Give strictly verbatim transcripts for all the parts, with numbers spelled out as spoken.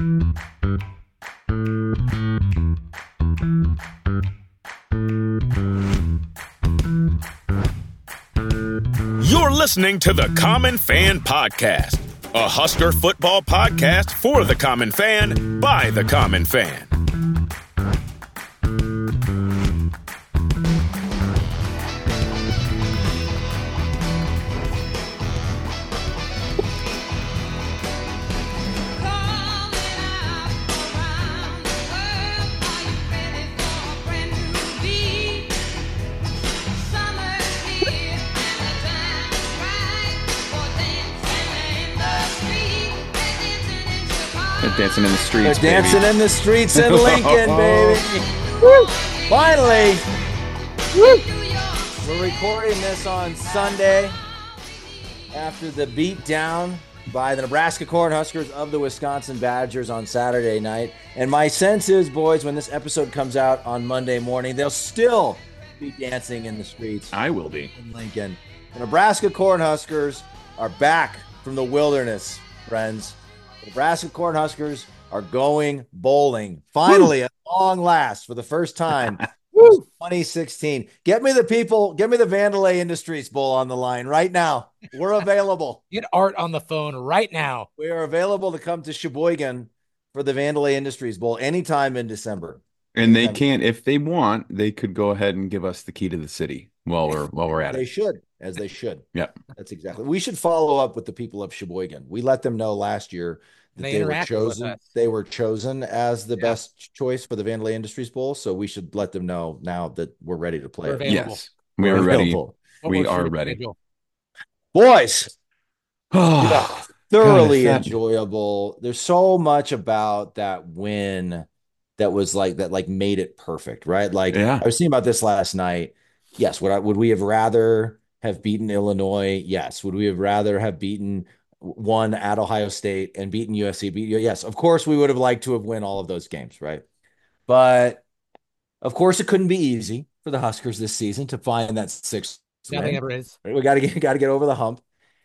You're listening to the Common Fan Podcast, a Husker football podcast for the common fan by the common fan. Dancing in the streets, They're dancing baby. in the streets in Lincoln, baby. Woo! Finally. Woo! We're recording this on Sunday after the beat down by the Nebraska Cornhuskers of the Wisconsin Badgers on Saturday night. And my sense is, boys, when this episode comes out on Monday morning, they'll still be dancing in the streets. I will be. In Lincoln. The Nebraska Cornhuskers are back from the wilderness, friends. The Nebraska Cornhuskers are going bowling. Finally, Woo! At long last, for the first time, twenty sixteen. Get me the people, get me the Vandelay Industries Bowl on the line right now. We're available. Get Art on the phone right now. We are available to come to Sheboygan for the Vandelay Industries Bowl anytime in December. And they can't, if they want, they could go ahead and give us the key to the city while we're while we're at they it. They should, as they should. Yeah, that's exactly. We should follow up with the people of Sheboygan. We let them know last year that they, they were chosen. They were chosen as the yeah. best choice for the Vandelay Industries Bowl. So we should let them know now that we're ready to play. Yes, we are ready. We are ready, boys. Oh, yeah, thoroughly God, enjoyable. There's so much about that win that was like that, like made it perfect, right? Like yeah. I was thinking about this last night. Yes, would I, would we have rather have beaten Illinois? Yes. Would we have rather have beaten won at Ohio State and beaten U S C? Beat, yes, of course we would have liked to have won all of those games, right? But of course it couldn't be easy for the Huskers this season to find that sixth. Nothing win. Ever is. We got to get got to get over the hump,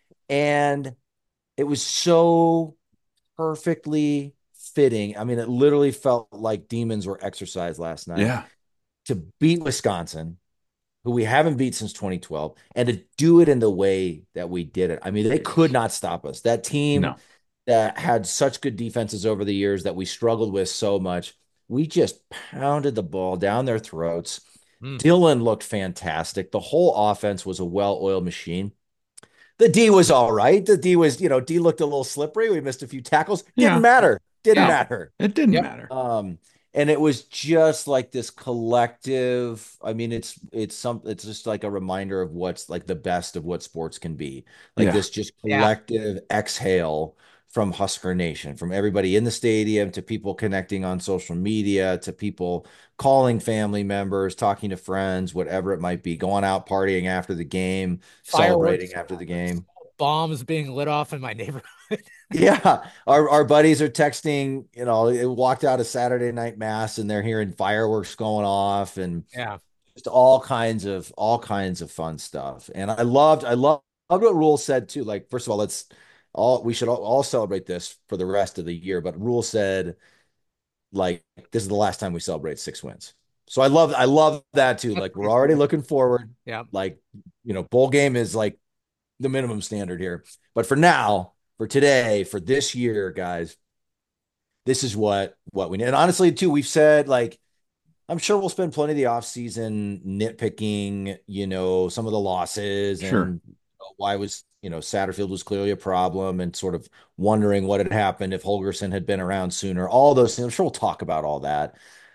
and it was so perfectly fitting. I mean, it literally felt like demons were exercised last night. Yeah, to beat Wisconsin, who we haven't beat since twenty twelve, and to do it in the way that we did it. I mean, they could not stop us. That team no. that had such good defenses over the years that we struggled with so much, we just pounded the ball down their throats. Mm. Dylan looked fantastic. The whole offense was a well-oiled machine. The D was all right. The D was, you know, D looked a little slippery. We missed a few tackles. Didn't yeah. matter. Didn't yeah. matter. It didn't yep. matter. Um, And it was just like this collective. I mean, it's it's some. It's just like a reminder of what's like the best of what sports can be. Like yeah. this just collective yeah. exhale from Husker Nation, from everybody in the stadium to people connecting on social media to people calling family members, talking to friends, whatever it might be, going out partying after the game, Fireworks. Celebrating after the game. Bombs being lit off in my neighborhood. Yeah, our our buddies are texting. You know, it walked out of Saturday night mass, and they're hearing fireworks going off, and yeah, just all kinds of all kinds of fun stuff. And I loved, I loved, loved what Rule said too. Like, first of all, let's all we should all, all celebrate this for the rest of the year. But Rule said, like, this is the last time we celebrate six wins. So I love, I love that too. Like, we're already looking forward. Yeah, like, you know, bowl game is like the minimum standard here. But for now. For today, for this year, guys, this is what what we need. And honestly, too, we've said, like, I'm sure we'll spend plenty of the offseason nitpicking, you know, some of the losses sure. and why was, you know, Satterfield was clearly a problem and sort of wondering what had happened if Holgorsen had been around sooner. All those things. I'm sure we'll talk about all that.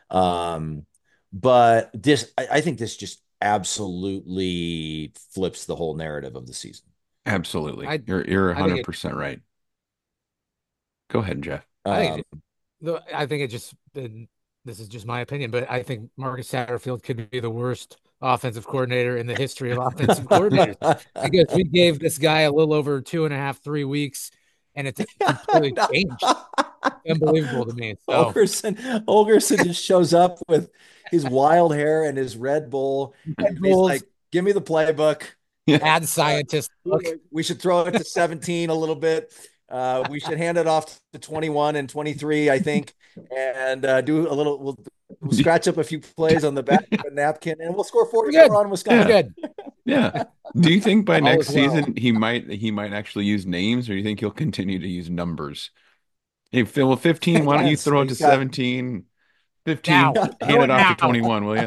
Um, but this, I, I think this just absolutely flips the whole narrative of the season. Absolutely. I, you're you're one hundred percent it, right. Go ahead, Jeff. I think, um, it, I think it just, this is just my opinion, but I think Marcus Satterfield could be the worst offensive coordinator in the history of offensive coordinators. Because we gave this guy a little over two and a half, three weeks, and it's completely no. changed. Unbelievable to me. So. Holgorsen, Holgorsen just shows up with his wild hair and his Red Bull. And he's like, give me the playbook. Mad scientist. Uh, we should throw it to seventeen a little bit. Uh, we should hand it off to twenty-one and twenty-three, I think, and uh, do a little. We'll, we'll scratch up a few plays on the back of a napkin, and we'll score forty-four on Wisconsin. Yeah. Good. Yeah. Do you think by next season well. he might he might actually use names, or do you think he'll continue to use numbers? Hey, Phil, fifteen. Why don't you throw it to seventeen? fifteen. Now. Hand it off to twenty-one, will you?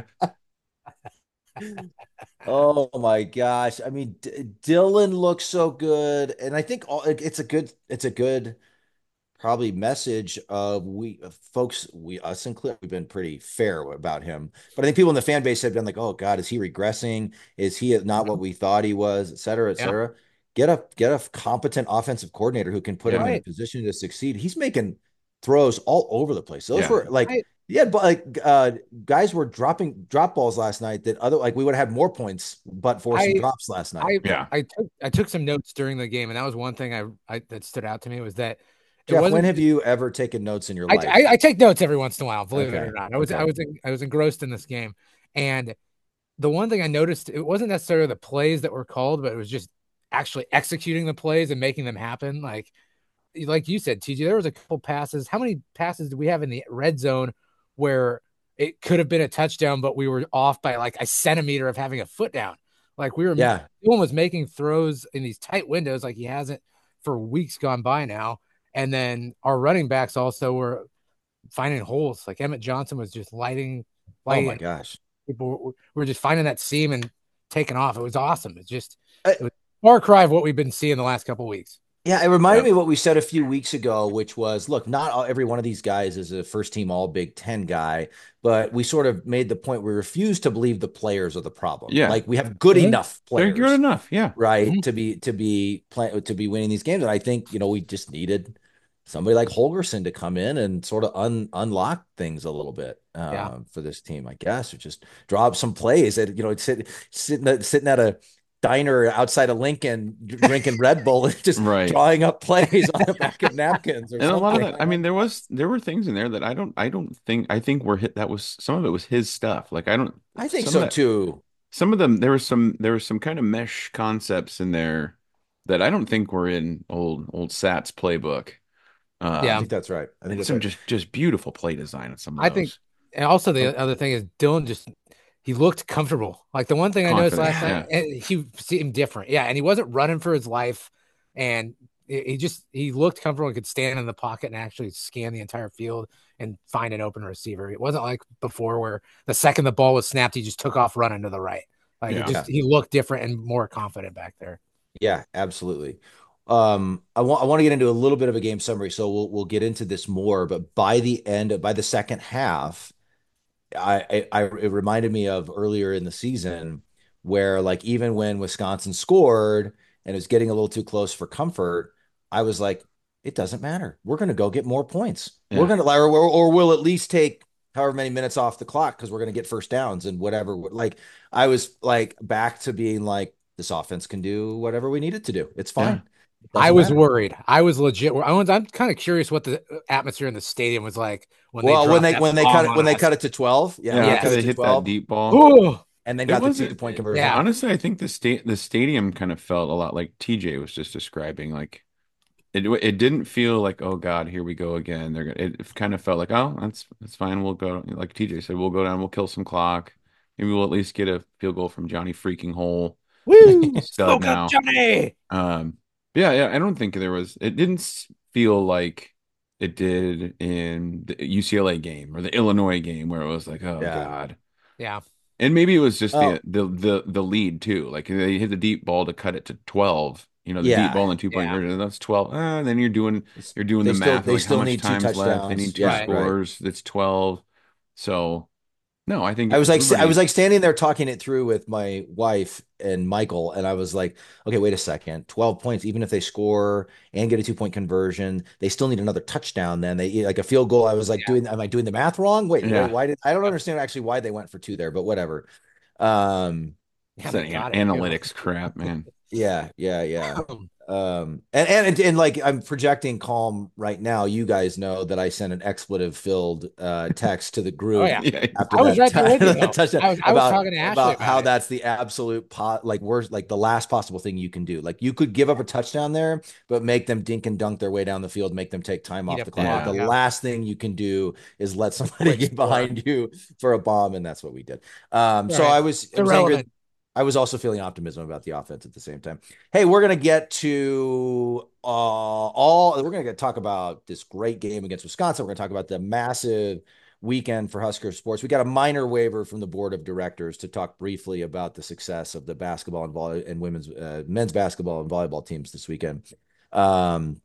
Oh my gosh! I mean, D- Dylan looks so good, and I think all, it's a good, it's a good, probably message of we folks, we us included, we've been pretty fair about him, but I think people in the fan base have been like, "Oh God, is he regressing? Is he not what we thought he was?" Et cetera, et cetera. Yeah. Get a get a competent offensive coordinator who can put yeah, him right. in a position to succeed. He's making throws all over the place. Those yeah. were like. I, Yeah, but like uh, guys were dropping drop balls last night that other like we would have had more points, but for some I, drops last night. I, yeah, I took I took some notes during the game, and that was one thing I, I that stood out to me was that. Jeff, when have you ever taken notes in your life? I, I, I take notes every once in a while, believe okay. it or not. I was okay. I was I was engrossed in this game, and the one thing I noticed, it wasn't necessarily the plays that were called, but it was just actually executing the plays and making them happen. Like like you said, T J, there was a couple passes. How many passes did we have in the red zone where it could have been a touchdown, but we were off by like a centimeter of having a foot down? Like we were, yeah. One was making throws in these tight windows like he hasn't for weeks gone by now. And then our running backs also were finding holes. Like Emmett Johnson was just lighting. lighting. Oh my gosh. People were just finding that seam and taking off. It was awesome. It's just it was a far cry of what we've been seeing the last couple of weeks. Yeah, it reminded yeah. me of what we said a few weeks ago, which was, look, not all, every one of these guys is a first-team All-Big Ten guy, but we sort of made the point we refuse to believe the players are the problem. Yeah, like we have good mm-hmm. enough players. They're good enough, yeah, right mm-hmm. to be to be play, to be winning these games. And I think you know we just needed somebody like Holgorsen to come in and sort of un, unlock things a little bit um, yeah. for this team, I guess, or just draw up some plays that you know sit, sitting sitting at a diner outside of Lincoln drinking Red Bull and just right. drawing up plays on the back of napkins or and something. A lot of that, I mean, there was there were things in there that I don't I don't think I think were hit that was some of it was his stuff. Like I don't I think so that, too. Some of them there was some there was some kind of mesh concepts in there that I don't think were in old old Sat's playbook. Uh, yeah, I think that's right. I think that's some right. just just beautiful play design of some of I those. think, and also the other thing is Dylan just he looked comfortable. Like the one thing Confident, I noticed last night, yeah. he seemed different. Yeah, and he wasn't running for his life, and he just he looked comfortable and could stand in the pocket and actually scan the entire field and find an open receiver. It wasn't like before where the second the ball was snapped, he just took off running to the right. Like yeah. it just he looked different and more confident back there. Yeah, absolutely. Um, I want I want to get into a little bit of a game summary, so we'll we'll get into this more. But by the end, by the second half, I, I it reminded me of earlier in the season where like even when Wisconsin scored and it was getting a little too close for comfort, I was like, it doesn't matter. We're going to go get more points. Yeah. We're going to or, or we'll at least take however many minutes off the clock because we're going to get first downs and whatever. Like I was like back to being like this offense can do whatever we need it to do. It's fine. Yeah. I was matter. worried. I was legit. I was, I'm kind of curious what the atmosphere in the stadium was like when well, they when they when they cut it when us. they cut it to twelve. Yeah, yeah, yeah. they hit twelve, that deep ball, Ooh. and then got the two point conversion. Yeah. Honestly, I think the state the stadium kind of felt a lot like T J was just describing. Like it it didn't feel like, oh God, here we go again. They're gonna. It kind of felt like, oh, that's that's fine. We'll go. Like T J said, we'll go down. We'll kill some clock. Maybe we'll at least get a field goal from Johnny freaking Hole. Woo! Stud now, Johnny. Um. Yeah, yeah. I don't think there was. It didn't feel like it did in the U C L A game or the Illinois game where it was like, oh yeah. God. Yeah. And maybe it was just oh. the, the the the lead too. Like they hit the deep ball to cut it to twelve. You know, the yeah. deep ball and two point yeah. conversion. That's twelve. Ah, then you're doing you're doing they the still, math. They like still how much need time's two left. They need two right, scores. Right. It's twelve. So no, I think I was like everybody... I was like standing there talking it through with my wife and Michael, and I was like, okay, wait a second, twelve points. Even if they score and get a two point conversion, they still need another touchdown. Then they like a field goal. I was like, yeah. doing, am I doing the math wrong? Wait, yeah. wait, why did I don't understand actually why they went for two there, but whatever. Um, yeah, an- analytics crap, man. Yeah, yeah, yeah. Um, and, and, and like, I'm projecting calm right now. You guys know that I sent an expletive filled, uh, text to the Oh group yeah. after I was that, right there with you, that touchdown I was, I was about, talking to Ashley about about how it. that's the absolute pot, like worst, like the last possible thing you can do. Like you could give up a touchdown there, but make them dink and dunk their way down the field, make them take time Eat off up the clock. Yeah. The yeah. last thing you can do is let somebody Quick get score. behind you for a bomb. And that's what we did. Um, so Right. I was, I was angry. I was also feeling optimism about the offense at the same time. Hey, we're gonna get to uh, all. We're gonna get talk about this great game against Wisconsin. We're gonna talk about the massive weekend for Husker sports. We got a minor waiver from the board of directors to talk briefly about the success of the basketball and volley and women's uh, men's basketball and volleyball teams this weekend. Um,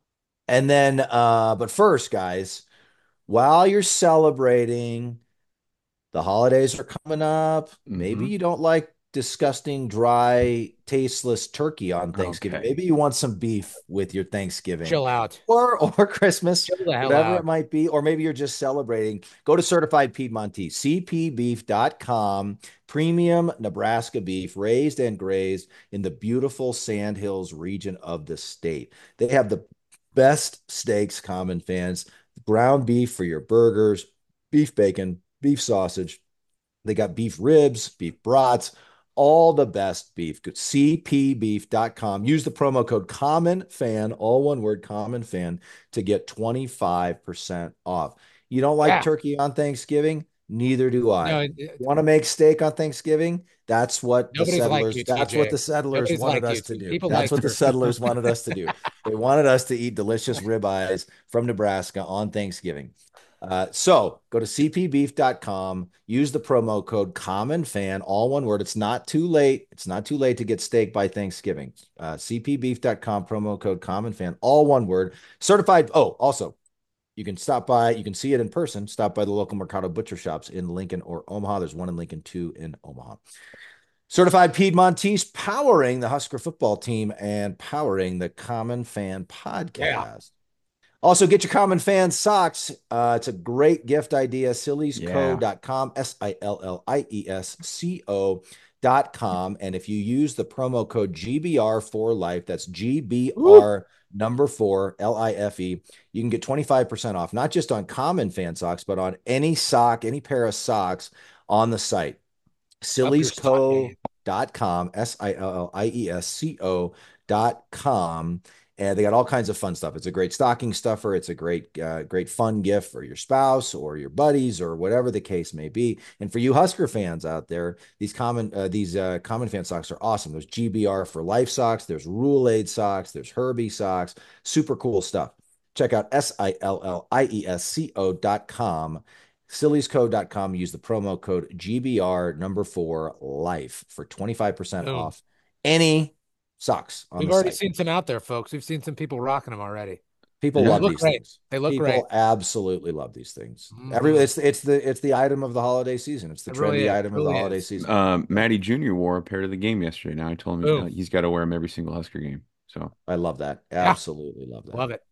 and then, uh, but first, guys, while you're celebrating. The holidays are coming up. Maybe Mhm. you don't like disgusting, dry, tasteless turkey on Thanksgiving. Okay. Maybe you want some beef with your Thanksgiving. Chill out. Or or Christmas, Chill the hell whatever out. it might be. Or maybe you're just celebrating. Go to Certified Piedmontese, c p beef dot com. Premium Nebraska beef, raised and grazed in the beautiful Sandhills region of the state. They have the best steaks, common fans. Ground beef for your burgers, beef bacon, beef sausage. They got beef ribs, beef brats, all the best beef. Go c p beef dot com. Use the promo code common fan, all one word, common fan, to get twenty-five percent off. You don't like Yeah. turkey on Thanksgiving? Neither do I. No, You want to make steak on Thanksgiving? That's what the Nobody's like settlers you, that's T J. what the settlers Nobody's wanted like us you. to do. People That's like what the her. settlers wanted us to do. They wanted us to eat delicious ribeyes from Nebraska on Thanksgiving. Uh, so go to c p beef dot com, use the promo code common fan, all one word. It's not too late. It's not too late to get steak by Thanksgiving. Uh, c p beef dot com, promo code common fan, all one word. Certified. Oh, also, you can stop by, you can see it in person. Stop by the local Mercado butcher shops in Lincoln or Omaha. There's one in Lincoln, two in Omaha. Certified Piedmontese, powering the Husker football team and powering the Common Fan podcast. Yeah. Also, get your Common Fan socks. Uh, it's a great gift idea. sillies co dot com, S I L L I E S C O dot com. And if you use the promo code G B R for life, that's G B R Ooh. number four, L I F E, you can get twenty-five percent off, not just on Common Fan socks, but on any sock, any pair of socks on the site. sillies co dot com, S I L L I E S C O dot com. And they got all kinds of fun stuff. It's a great stocking stuffer. It's a great, uh, great fun gift for your spouse or your buddies or whatever the case may be. And for you Husker fans out there, these common, uh, these uh, common fan socks are awesome. There's G B R for life socks. There's Rule Aid socks. There's Herbie socks. Super cool stuff. Check out S I L L I E S C O dot com. sillies co dot com. Use the promo code G B R number four life for twenty-five percent oh. off any socks. On We've the already site. seen some out there, folks. We've seen some people rocking them already. People they love look these great. things. They look People great. absolutely love these things. Mm-hmm. Every it's it's the it's the item of the holiday season. It's the it trendy really item really of the holiday is. season. Um, Matty Junior wore a pair to the game yesterday. Now I told him uh, he's got to wear them every single Husker game. So I love that. Absolutely yeah. love that. Love it.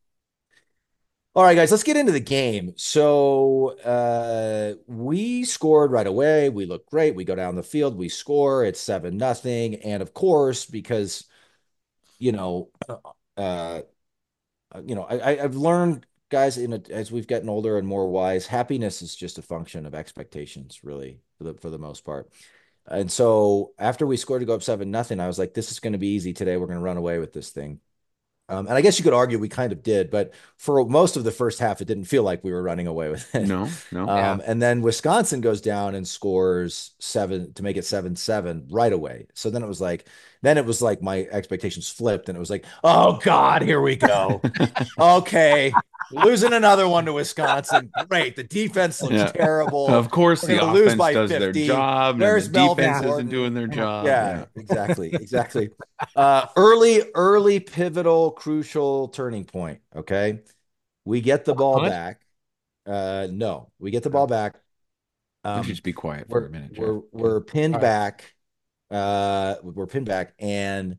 All right, guys, let's get into the game. So uh, we scored right away. We look great. We go down the field. We score. It's seven nothing. And of course, because you know, uh, you know, I, I've learned, guys, in a, as we've gotten older and more wise, happiness is just a function of expectations, really, for the for the most part. And so after we scored to go up seven nothing, I was like, this is going to be easy today. We're going to run away with this thing. Um, and I guess you could argue we kind of did, but for most of the first half, it didn't feel like we were running away with it. No, no. Um, yeah. And then Wisconsin goes down and scores seven to make it seven seven right away. So then it was like, then it was like my expectations flipped, and it was like, oh God, here we go. Okay, losing another one to Wisconsin. Great, the defense looks yeah. terrible. Of course, we're the lose offense by does fifty. their job. There's and the Melvin defense Gordon. isn't doing their job. Yeah, yeah. exactly, exactly. Uh, early, early, pivotal, crucial turning point. Okay, we get the ball what? back. Uh, no, we get the ball back. Um, just be quiet for a minute. Jeff. We're we're pinned back. Uh, we're pinned back, and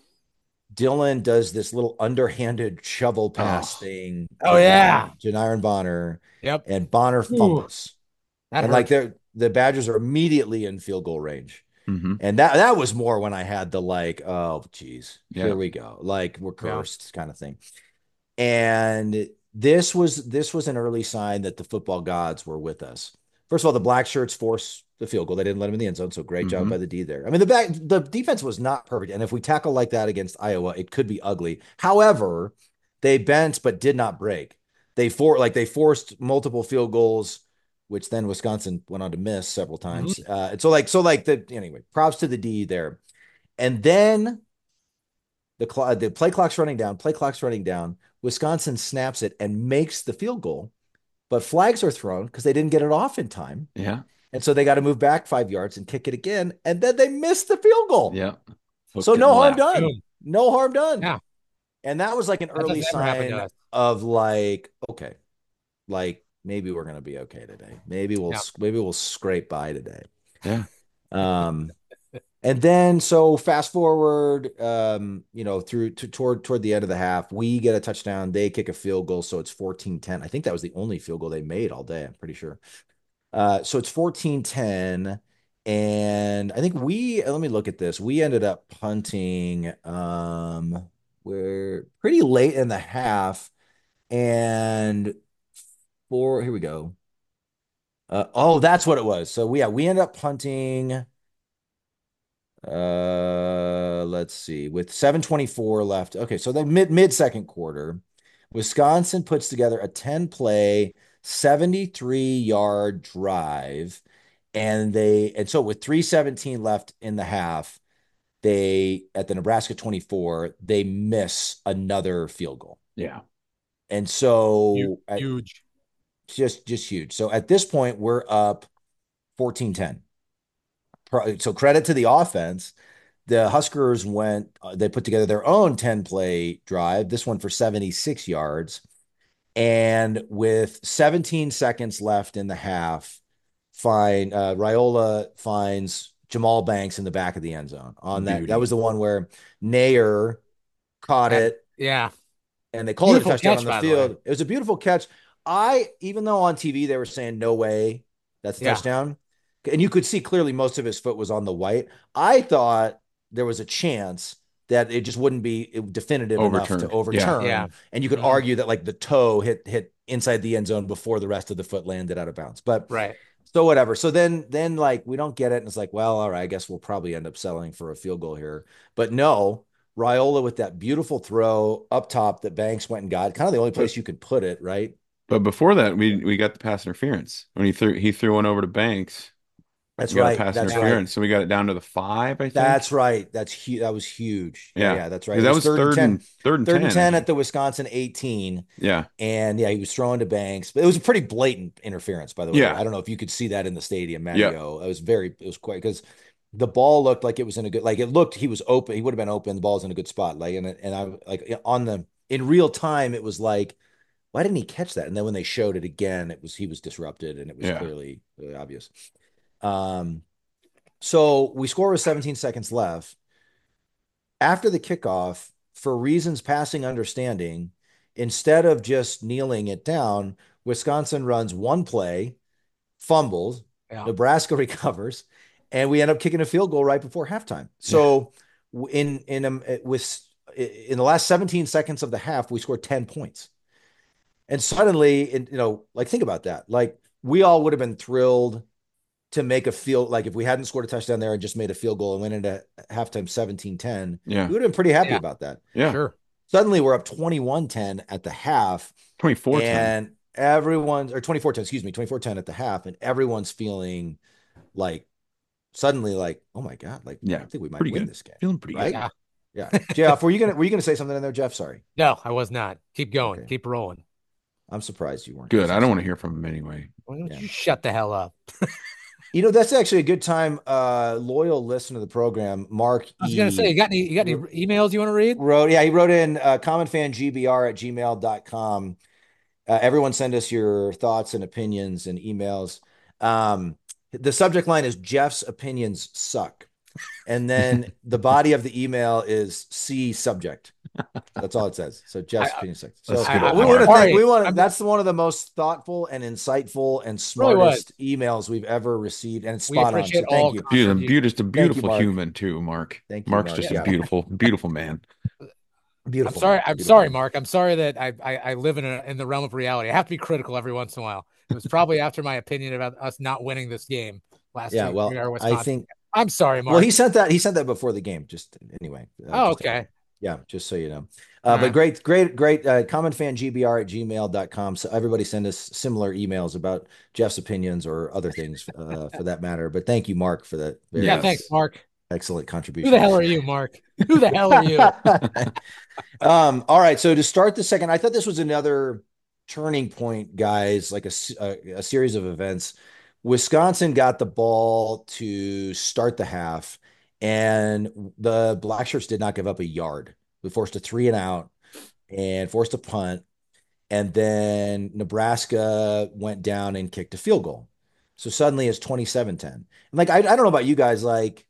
Dylan does this little underhanded shovel pass oh. thing. Oh yeah, Janiron Bonner. Yep, and Bonner fumbles. Ooh, and hurt. like they're the Badgers are immediately in field goal range. Mm-hmm. And that that was more when I had the like, oh, geez, Yeah. here we go. Like we're cursed yeah. kind of thing. And this was this was an early sign that the football gods were with us. First of all, the black shirts forced the field goal. They didn't let him in the end zone. So great mm-hmm. job by the D there. I mean, the back the defense was not perfect. And if we tackle like that against Iowa, it could be ugly. However, they bent but did not break. They for like they forced multiple field goals, which then Wisconsin went on to miss several times. Mm-hmm. Uh, and so like so like the anyway, props to the D there. And then the cl- the play clock's running down, play clock's running down. Wisconsin snaps it and makes the field goal, but flags are thrown because they didn't get it off in time. Yeah. And so they got to move back five yards and kick it again. And then they missed the field goal. Yeah. Hooked so no harm done. Boom. No harm done. Yeah. And that was like an early sign of like, okay, like maybe we're going to be okay today. Maybe we'll, yeah. maybe we'll scrape by today. Yeah. Um, And then, so fast forward, um, you know, through to toward toward the end of the half, we get a touchdown. They kick a field goal, so it's fourteen ten. I think that was the only field goal they made all day. I'm pretty sure. Uh, so it's fourteen ten, and I think we. Let me look at this. We ended up punting. Um, we're pretty late in the half, and for here we go. Uh, oh, that's what it was. So we yeah, we ended up punting. Uh, let's see, with seven twenty-four left. Okay, so the mid mid second quarter, Wisconsin puts together a ten play, seventy-three yard drive, and they and so with three seventeen left in the half, they at the Nebraska twenty-four, they miss another field goal. Yeah. And so huge, huge. At, just just huge. So at this point, we're up fourteen ten. So credit to the offense. The Huskers went, uh, they put together their own ten play drive, this one for seventy-six yards. And with seventeen seconds left in the half, find uh, Raiola finds Jamal Banks in the back of the end zone on that. Beauty. That was the one where Nair caught that, it. Yeah. And they called beautiful it a touchdown catch, on the field. The it was a beautiful catch. I, even though on T V they were saying, no way, that's a yeah. touchdown. And you could see clearly most of his foot was on the white. I thought there was a chance that it just wouldn't be definitive overturn. enough to overturn. Yeah. Yeah. And you could mm-hmm. argue that like the toe hit hit inside the end zone before the rest of the foot landed out of bounds. But right. So whatever. So then then like we don't get it. And it's like, well, all right, I guess we'll probably end up settling for a field goal here. But no, Raiola with that beautiful throw up top that Banks went and got. Kind of the only place you could put it, right? But before that, we we got the pass interference. When he threw he threw one over to Banks. That's right. Pass that's interference. right. So we got it down to the five, I think. That's right. That's huge. That was huge. Yeah, yeah, yeah that's right. That was third, third and, and third and third ten. and ten at the Wisconsin eighteen. Yeah. And yeah, he was throwing to Banks. But it was a pretty blatant interference, by the way. Yeah. I don't know if you could see that in the stadium, Mario. Yeah. It was very, it was quite because the ball looked like it was in a good, like it looked, he was open. He would have been open. The ball was in a good spot. Like, and, and I like on the, in real time, it was like, why didn't he catch that? And then when they showed it again, it was, he was disrupted and it was yeah. clearly really obvious. Um, So we score with seventeen seconds left. After the kickoff, for reasons passing understanding, instead of just kneeling it down, Wisconsin runs one play, fumbles, yeah. Nebraska recovers, and we end up kicking a field goal right before halftime. So yeah. in in um, with in the last seventeen seconds of the half, we scored ten points. And suddenly, in, you know, like think about that. Like we all would have been thrilled to make a field, like if we hadn't scored a touchdown there and just made a field goal and went into halftime seventeen ten, yeah. we would have been pretty happy yeah. about that. Yeah, sure. Suddenly we're up twenty-one ten at the half. twenty-four ten. And everyone's, or twenty-four ten, excuse me, twenty-four ten at the half. And everyone's feeling like, suddenly like, oh my God, like, yeah. I think we might pretty win good. this game. Feeling pretty right? good. Yeah. Yeah. Jeff, were you going to, were you going to say something in there, Jeff? Sorry. No, I was not. Keep going. Okay. Keep rolling. I'm surprised you weren't. Good. I don't want to hear from him anyway. Why don't yeah. you shut the hell up? You know, that's actually a good time. Uh, loyal listener to the program, Mark. I was e. going to say, you got any, you got any emails you want to read? Wrote, yeah, he wrote in uh, common fan G B R at gmail dot com. Uh, everyone send us your thoughts and opinions and emails. Um, the subject line is Jeff's opinions suck. And then the body of the email is C subject. That's all it says. So Jeff's opinion six. So I, I, we want to sorry. thank, we want I'm, that's one of the most thoughtful and insightful and smartest really emails we've ever received. And it's we spot on. So thank you. Beautiful, just a beautiful you, human too, Mark. Thank you, Mark's Mark. just yeah. a beautiful, beautiful man. Beautiful. I'm sorry. Man. I'm beautiful sorry, man. Mark. I'm sorry that I, I I live in a, in the realm of reality. I have to be critical every once in a while. It was probably after my opinion about us not winning this game last yeah, week. Well, I think I'm sorry, Mark. Well, he sent that. He sent that before the game. Just anyway. Uh, oh, just, okay. Yeah, just so you know. Uh, but right. great, great, great. Uh, common fan G B R at gmail dot com. So everybody send us similar emails about Jeff's opinions or other things uh, for that matter. But thank you, Mark, for that. Very yeah, thanks, Mark. Excellent contribution. Who the hell are you, Mark? Who the hell are you? um, all right. So to start the second, I thought this was another turning point, guys, like a, a, a series of events. Wisconsin got the ball to start the half, and the Blackshirts did not give up a yard. We forced a three and out and forced a punt. And then Nebraska went down and kicked a field goal. So suddenly it's twenty-seven ten. And like, I, I don't know about you guys, like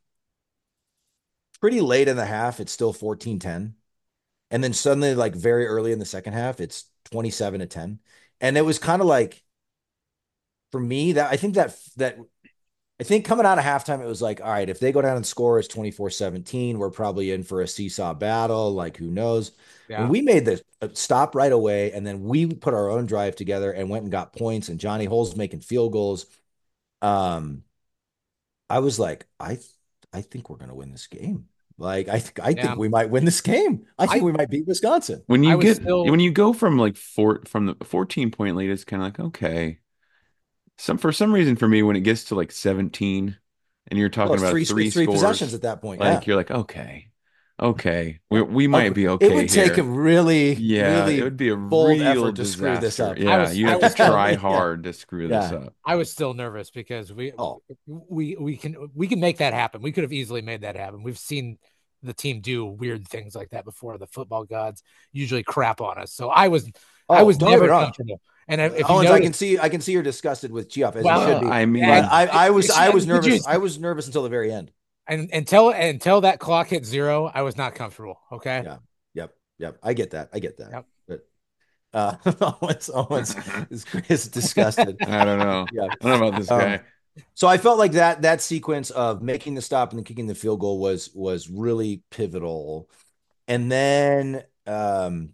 pretty late in the half, it's still fourteen ten. And then suddenly, like very early in the second half, it's twenty-seven to ten. And it was kind of like, for me, that I think that that I think coming out of halftime, it was like, all right, if they go down and score, it's twenty-four seventeen. We're probably in for a seesaw battle. Like, who knows? Yeah. And we made the stop right away. And then we put our own drive together and went and got points. And Johnny Holes making field goals. Um, I was like, I, I think we're going to win this game. Like, I think, I yeah. think we might win this game. I think I, we might beat Wisconsin. When you get, still... when you go from like four, from the fourteen point lead, it's kind of like, okay. Some for some reason for me when it gets to like seventeen and you're talking well, about three, three, three scores, possessions at that point, like yeah. you're like okay, okay, we we might be okay. It would here. take a really, yeah, really it would be a bold real effort to disaster. screw this up. Yeah, was, you have to try hard yeah. to screw yeah. this up. I was still nervous because we oh. we we can we can make that happen. We could have easily made that happen. We've seen the team do weird things like that before. The football gods usually crap on us, so I was oh, I was never comfortable. And if you Owens, notice, I can see, I can see you're disgusted with Geoff. As well, you should be. I mean, I, I was, I was nervous. I was nervous until the very end. And until until that clock hit zero, I was not comfortable. Okay. Yeah. Yep. Yep. I get that. I get that. Yep. But uh, Owens, Owens is, is disgusted. I don't know. Yeah. I don't know about this guy. Um, so I felt like that that sequence of making the stop and then kicking the field goal was was really pivotal. And then um,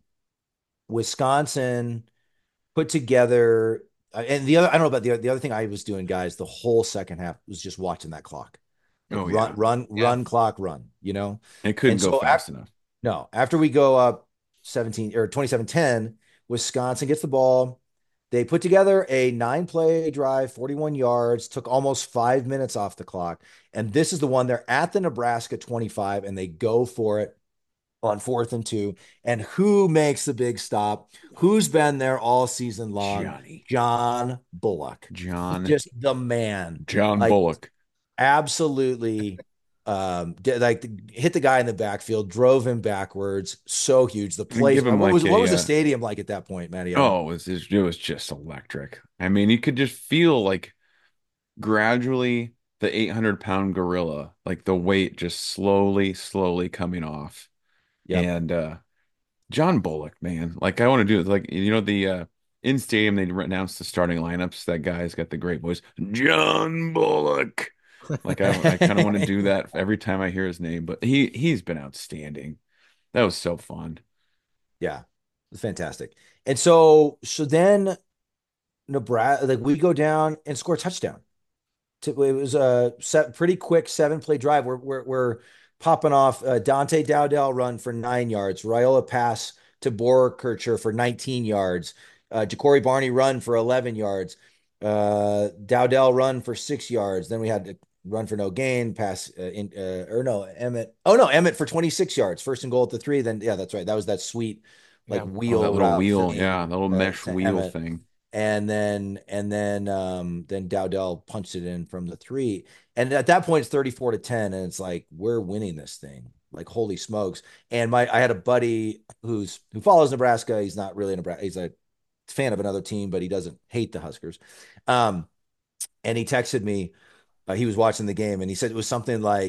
Wisconsin put together, uh, and the other, I don't know about the other, the other thing I was doing, guys, the whole second half was just watching that clock. Like oh, run, yeah. run, yeah. run, clock, run, you know? It couldn't and go so fast after, enough. No, after we go up seventeen or twenty-seven ten, Wisconsin gets the ball. They put together a nine play drive, forty-one yards, took almost five minutes off the clock. And this is the one they're at the Nebraska twenty-five and they go for it on fourth and two. And who makes the big stop? Who's been there all season long? Johnny. John Bullock. John. Just the man. John like, Bullock. Absolutely. Um, did, like hit the guy in the backfield, drove him backwards. So huge. The place. What, like was, a, what was the stadium like at that point, Matty? Oh, it was, it was just electric. I mean, you could just feel like gradually the eight hundred pound gorilla, like the weight just slowly, slowly coming off. Yep. And uh, John Bullock, man, like I want to do it. Like, you know, the uh, in stadium, they announced the starting lineups. That guy's got the great voice, John Bullock. Like I, I kind of want to do that every time I hear his name. But he he's been outstanding. That was so fun. Yeah, it's fantastic. And so so then Nebraska, like we go down and score a touchdown. It was a set, pretty quick seven play drive. We're we're, we're popping off uh, Dante Dowdell run for nine yards, Raiola pass to Borkercher for nineteen yards, uh, Ja'Cory Barney run for eleven yards, uh, Dowdell run for six yards. Then we had to run for no gain, pass uh, in uh, or no Emmett. Oh no, Emmett for twenty-six yards, first and goal at the three. Then yeah, that's right. That was that sweet like yeah. wheel, oh, that little wheel, for, yeah, that little uh, mesh wheel Emmett. thing. And then and then um, then Dowdell punched it in from the three. And at that point, it's thirty-four to ten. And it's like, we're winning this thing. Like, holy smokes. And my I had a buddy who's who follows Nebraska. He's not really a Nebraska. He's a fan of another team, but he doesn't hate the Huskers. Um, and he texted me. Uh, he was watching the game, and he said it was something like,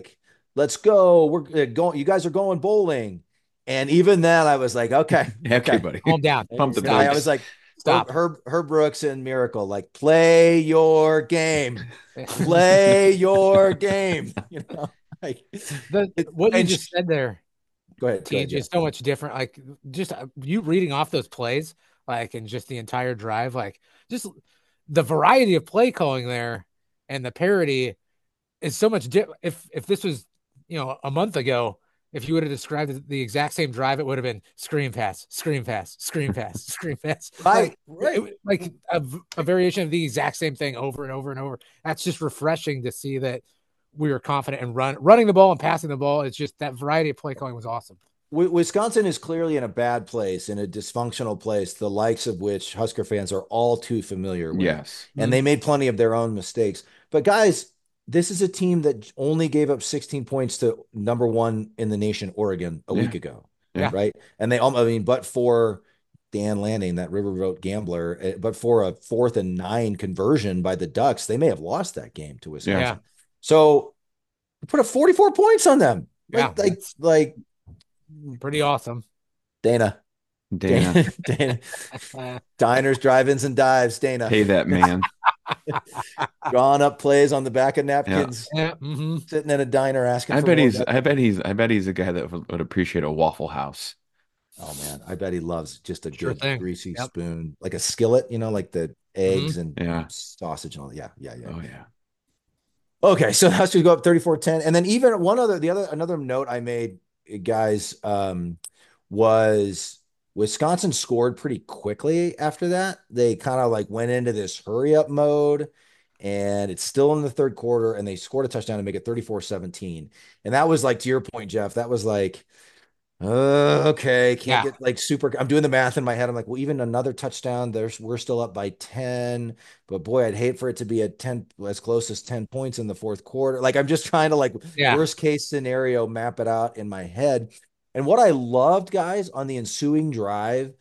let's go. We're going. You guys are going bowling. And even then, I was like, okay, okay, okay, buddy, calm down. Pump the I, I was like, stop. Herb, Herb, Herb Brooks and Miracle, like, play your game, play your game. You know, like the, what you just said there. Go ahead. T J, is so much different. Like just uh, you reading off those plays, like, and just the entire drive, like just the variety of play calling there and the parody is so much different. If if this was, you know, a month ago, if you would have described the exact same drive, it would have been screen pass, screen pass, screen pass, screen pass. Right, like, right. It, like a, a variation of the exact same thing over and over and over. That's just refreshing to see that we were confident in run running the ball and passing the ball. It's just that variety of play calling was awesome. Wisconsin is clearly in a bad place, in a dysfunctional place, the likes of which Husker fans are all too familiar with. Yes. And mm-hmm. they made plenty of their own mistakes. But guys, this is a team that only gave up sixteen points to number one in the nation, Oregon, a yeah. week ago. Yeah. Right. And they, I mean, but for Dan Lanning, that Riverboat gambler, but for a fourth and nine conversion by the Ducks, they may have lost that game to Wisconsin. Yeah. So put up forty-four points on them. Like, yeah. like, like, pretty awesome. Dana. Dana. Dana. Dana. Diners, drive-ins, and dives. Dana. Pay that man. Drawing up plays on the back of napkins. Yeah. Yeah. Mm-hmm. Sitting in a diner asking. I for bet more he's. guys. I bet he's. I bet he's a guy that would, would appreciate a Waffle House. Oh man, I bet he loves just a sure good thing. greasy yep. spoon, like a skillet. You know, like the eggs mm-hmm. and yeah. sausage and all. Yeah, yeah, yeah. Oh yeah. Okay, so that's to go up thirty-four ten, and then even one other, the other another note I made, guys. Um, was Wisconsin scored pretty quickly after that. They kind of like went into this hurry up mode, and it's still in the third quarter, and they scored a touchdown to make it thirty-four seventeen. And that was like, to your point, Jeff, that was like, uh, okay, can't yeah. get like super. I'm doing the math in my head. I'm like, well, even another touchdown, there's we're still up by ten, but boy, I'd hate for it to be at ten, as close as ten points in the fourth quarter. Like, I'm just trying to like yeah. worst case scenario, map it out in my head. And what I loved, guys, on the ensuing drive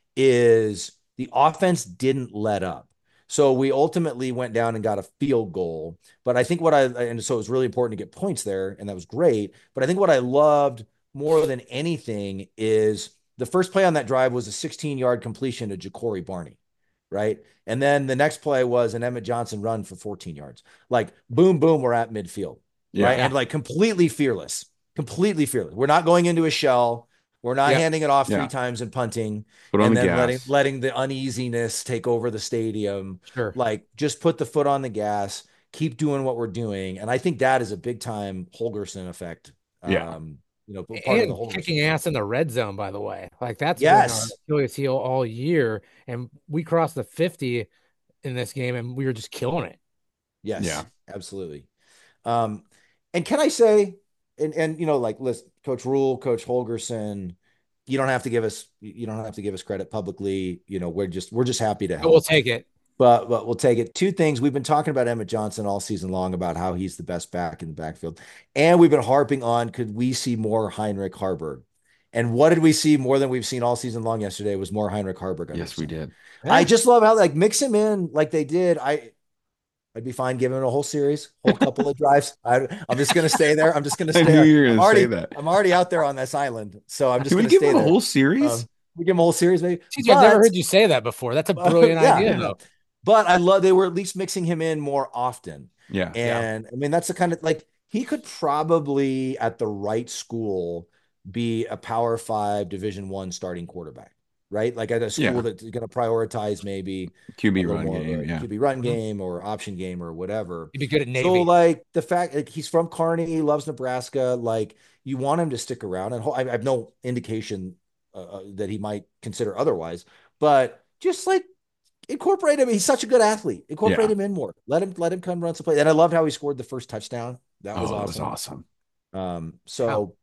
is the offense didn't let up. So we ultimately went down and got a field goal. But I think what I, and so it was really important to get points there, and that was great. But I think what I loved more than anything is the first play on that drive was a sixteen-yard completion to Ja'Cory Barney, right? And then the next play was an Emmett Johnson run for fourteen yards. Like, boom, boom, we're at midfield, yeah. right? And like completely fearless. Completely fearless. We're not going into a shell. We're not yep. handing it off three yeah. times and punting, put on and the then gas. letting letting the uneasiness take over the stadium. Sure. Like, just put the foot on the gas. Keep doing what we're doing, and I think that is a big time Holgorsen effect. Yeah. Um, you know, part and of the Holgorsen kicking effect. ass in the red zone. By the way, like that's yes, been our Achilles heel all year, and we crossed the fifty in this game, and we were just killing it. Yes. Yeah. Absolutely. Um, and can I say? And, and, you know, like, listen, Coach Rule, Coach Holgorsen, you don't have to give us, you don't have to give us credit publicly. You know, we're just, we're just happy to help. But we'll take it. But, but we'll take it. Two things. We've been talking about Emmett Johnson all season long about how he's the best back in the backfield. And we've been harping on, could we see more Heinrich Haarberg? And what did we see more than we've seen all season long yesterday was more Heinrich Haarberg. Yes, we did. Yeah. I just love how, like, mix him in like they did. I, I'd be fine giving it a whole series, whole couple of drives. I, I'm just going to stay there. I'm just going to stay there. You're I'm gonna already, say that. I'm already out there on this island, so I'm just Can going we to give stay him a there. whole series? Um, we give him a whole series, maybe. T J, I've never heard you say that before. That's a brilliant uh, yeah, idea, yeah. though. But I love they were at least mixing him in more often. Yeah, and yeah. I mean that's the kind of like he could probably at the right school be a Power Five Division One starting quarterback. Right, like at a school yeah. that's going to prioritize maybe Q B run game, yeah. Q B run game or option game or whatever. He'd be good at Navy. So, like the fact like he's from Kearney, he loves Nebraska. Like you want him to stick around, and I have no indication uh, that he might consider otherwise. But just like incorporate him. He's such a good athlete. Incorporate yeah. him in more. Let him let him come run some play. And I loved how he scored the first touchdown. That was oh, awesome. That was awesome. Um, so. Wow.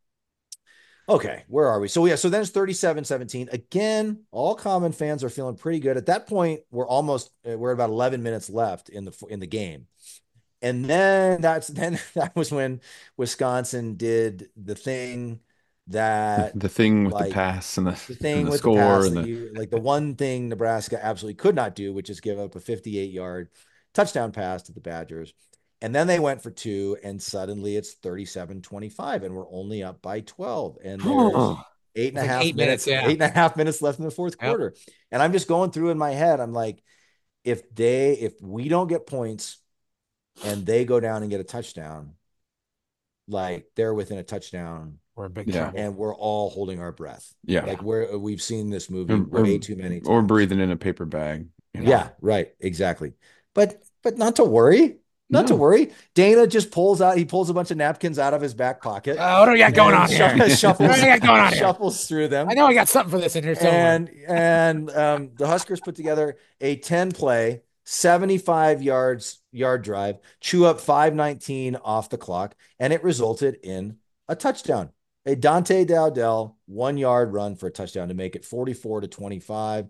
Okay, where are we? So yeah, so then it's thirty-seven seventeen. Again, all Common fans are feeling pretty good. At that point, we're almost we're about eleven minutes left in the in the game. And then that's then that was when Wisconsin did the thing that the thing with like, the pass and the, the thing and the with score the pass and the... you, like the one thing Nebraska absolutely could not do, which is give up a fifty-eight yard touchdown pass to the Badgers. And then they went for two, and suddenly it's thirty-seven twenty-five, and we're only up by twelve. And there's eight and a like half eight minutes, minutes, yeah. eight and a half minutes left in the fourth quarter. Yep. And I'm just going through in my head. I'm like, if they, if we don't get points and they go down and get a touchdown, like they're within a touchdown, we're in big yeah. trouble. And we're all holding our breath. Yeah. Like we're, we've seen this movie or, way too many times. Or breathing in a paper bag. You know? Yeah, right. Exactly. But, but not to worry. Not no. to worry. Dana just pulls out, he pulls a bunch of napkins out of his back pocket. Uh, what do we got going on here? Shuffles, what do we got going on here? Shuffles through them. I know I got something for this in here somewhere. And, and um, the Huskers put together a ten play, seventy-five yards, yard drive, chew up five nineteen off the clock, and it resulted in a touchdown. A Dante Dowdell one yard run for a touchdown to make it forty-four to twenty-five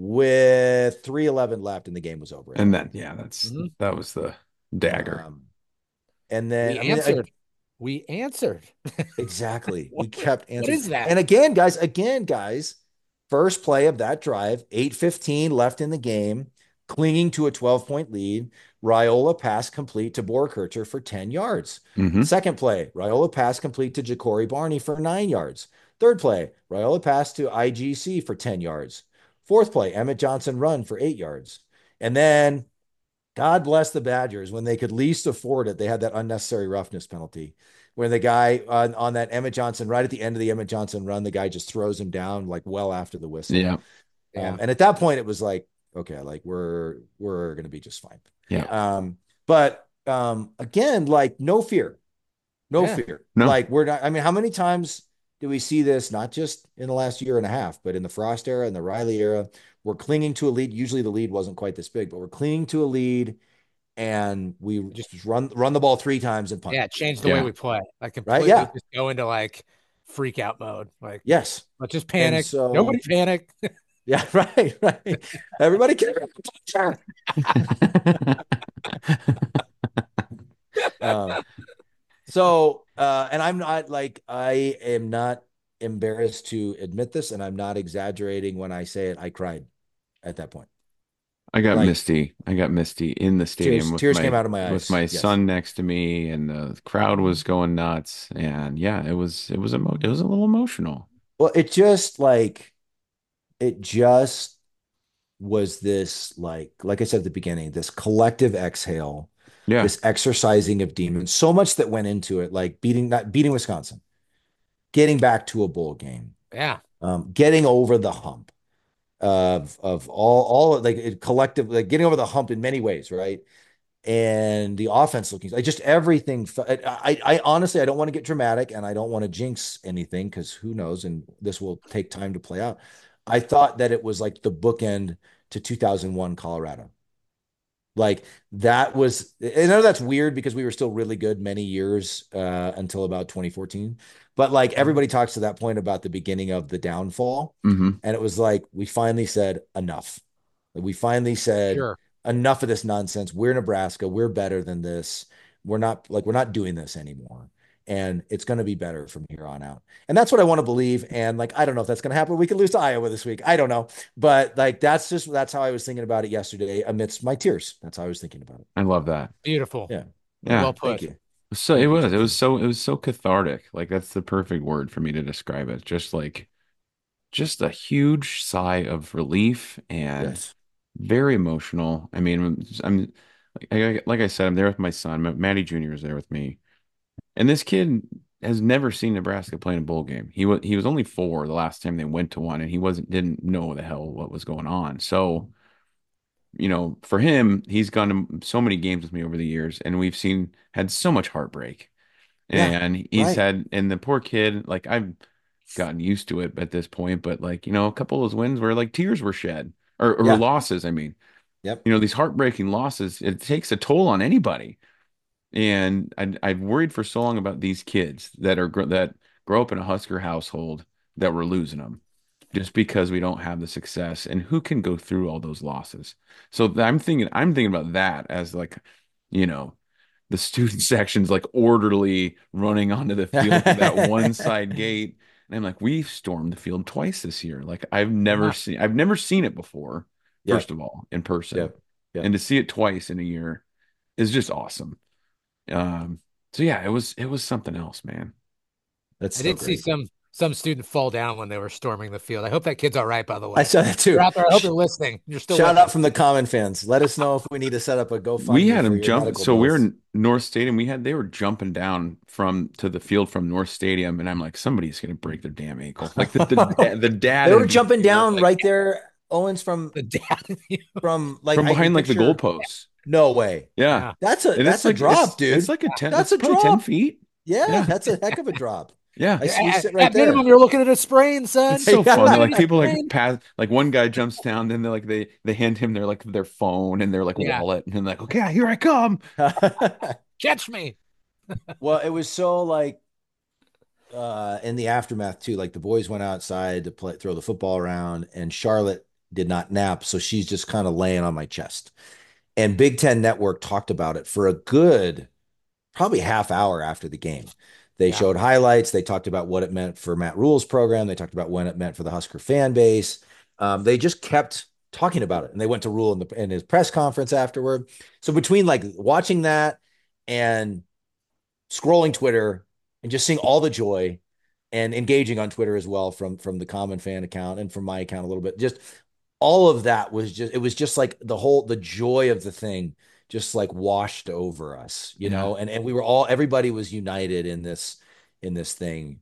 with three eleven left, and the game was over. And then, yeah, that's mm-hmm. that was the dagger. Um, and then we I mean, answered. I, we answered. Exactly. We kept answering. What is that? And again, guys, again, guys, first play of that drive, eight fifteen left in the game, clinging to a twelve-point lead. Raiola pass complete to Borkercher for ten yards. Mm-hmm. Second play, Raiola pass complete to Ja'Cory Barney for nine yards. Third play, Raiola pass to I G C for ten yards. Fourth play, Emmett Johnson run for eight yards. And then, God bless the Badgers, when they could least afford it, they had that unnecessary roughness penalty where the guy on, on that Emmett Johnson, right at the end of the Emmett Johnson run, the guy just throws him down like well after the whistle. Yeah. Um, yeah. And at that point, it was like, okay, like we're we're going to be just fine. Yeah. Um, but um, again, like no fear, no yeah. fear. No. Like we're not. I mean, how many times do we see this? Not just in the last year and a half, but in the Frost era and the Riley era, we're clinging to a lead. Usually, the lead wasn't quite this big, but we're clinging to a lead, and we just run run the ball three times and punt. Yeah, change the yeah. way we play. Like completely right? Yeah. just go into like freak out mode. Like yes, let's just panic. So, nobody panic. Yeah, right, right. Everybody can. um, so, uh, and I'm not like, I am not embarrassed to admit this, and I'm not exaggerating when I say it. I cried at that point. I got like, misty. I got misty in the stadium. Tears, with tears my, came out of my eyes. With my yes. son next to me, and the crowd was going nuts. And yeah, it was, it was, emo- it was a little emotional. Well, it just like, it just was this like like I said at the beginning, this collective exhale, yeah, this exercising of demons. So much that went into it, like beating not beating Wisconsin, getting back to a bowl game, yeah, um, getting over the hump of of all all like it, collective, like getting over the hump in many ways, right? And the offense looking like just everything. I, I I honestly I don't want to get dramatic, and I don't want to jinx anything because who knows, and this will take time to play out. I thought that it was like the bookend to two thousand one Colorado. Like that was, I know that's weird because we were still really good many years uh, until about twenty fourteen. But like everybody talks to that point about the beginning of the downfall. Mm-hmm. And it was like, we finally said enough. We finally said sure. enough of this nonsense. We're Nebraska. We're better than this. We're not like, we're not doing this anymore. And it's going to be better from here on out. And that's what I want to believe. And like, I don't know if that's going to happen. We could lose to Iowa this week. I don't know. But like, that's just, that's how I was thinking about it yesterday amidst my tears. That's how I was thinking about it. I love that. Beautiful. Yeah. Yeah. Well put. Thank you. So it was, it was so, it was so cathartic. Like that's the perfect word for me to describe it. Just like, just a huge sigh of relief and yes. very emotional. I mean, I'm, like, like I said, I'm there with my son. Maddie Junior is there with me. And this kid has never seen Nebraska play in a bowl game. He was he was only four the last time they went to one, and he wasn't didn't know the hell what was going on. So, you know, for him, he's gone to so many games with me over the years, and we've seen had so much heartbreak. Yeah, and he's right. had, and the poor kid, like I've gotten used to it at this point, but like, you know, a couple of those wins where like tears were shed or, or Yeah. losses. I mean, Yep. you know, these heartbreaking losses, it takes a toll on anybody. And I, I've worried for so long about these kids that are that grow up in a Husker household that we're losing them just because we don't have the success, and who can go through all those losses. So I'm thinking, I'm thinking about that as like, you know, the student section's like orderly running onto the field to that one side gate, and I'm like, we've stormed the field twice this year. Like I've never Wow. seen, I've never seen it before. Yep. First of all, in person, Yep. Yep. and to see it twice in a year is just awesome. Um, so yeah, it was it was something else, man. That's I so did see great. some some student fall down when they were storming the field. I hope that kid's all right, by the way. I saw that too. You're out there. I hope you're listening. You're still Shout with out us. from the Common fans. Let us know if we need to set up a We GoFundMe had for them your jump. medical So we were bills. in North Stadium. We had they were jumping down from to the field from North Stadium, and I'm like, somebody's gonna break their damn ankle. Like the the, the dad. They were had jumping down like, right there, Owens, from The dad. from like from I can behind like the picture. goalposts. No way. Yeah, Yeah. That's a and that's it's a like drop, it's it's dude. like a ten. That's That's a probably ten drop. feet. Yeah, Yeah, that's a heck of a drop. yeah. I see you At, sit right at there. minimum, you're looking at a sprain, son. It's so Yeah. fun. They're Looking like at a people like sprain. pass like one guy jumps down, then they like they they hand him their like their phone and their like Yeah. wallet, and then like, okay, here I come. Catch me. Well, it was so like uh in the aftermath too. Like the boys went outside to play throw the football around, and Charlotte did not nap, so she's just kind of laying on my chest. And Big Ten Network talked about it for a good probably half hour after the game. They Yeah. showed highlights. They talked about what it meant for Matt Rule's program. They talked about what it meant for the Husker fan base. Um, they just kept talking about it, and they went to Rule in, the, in his press conference afterward. So between like watching that and scrolling Twitter and just seeing all the joy and engaging on Twitter as well from from the Common Fan account and from my account a little bit, just all of that was just it was just like the whole the joy of the thing just like washed over us, you Yeah. know, and and we were all everybody was united in this in this thing.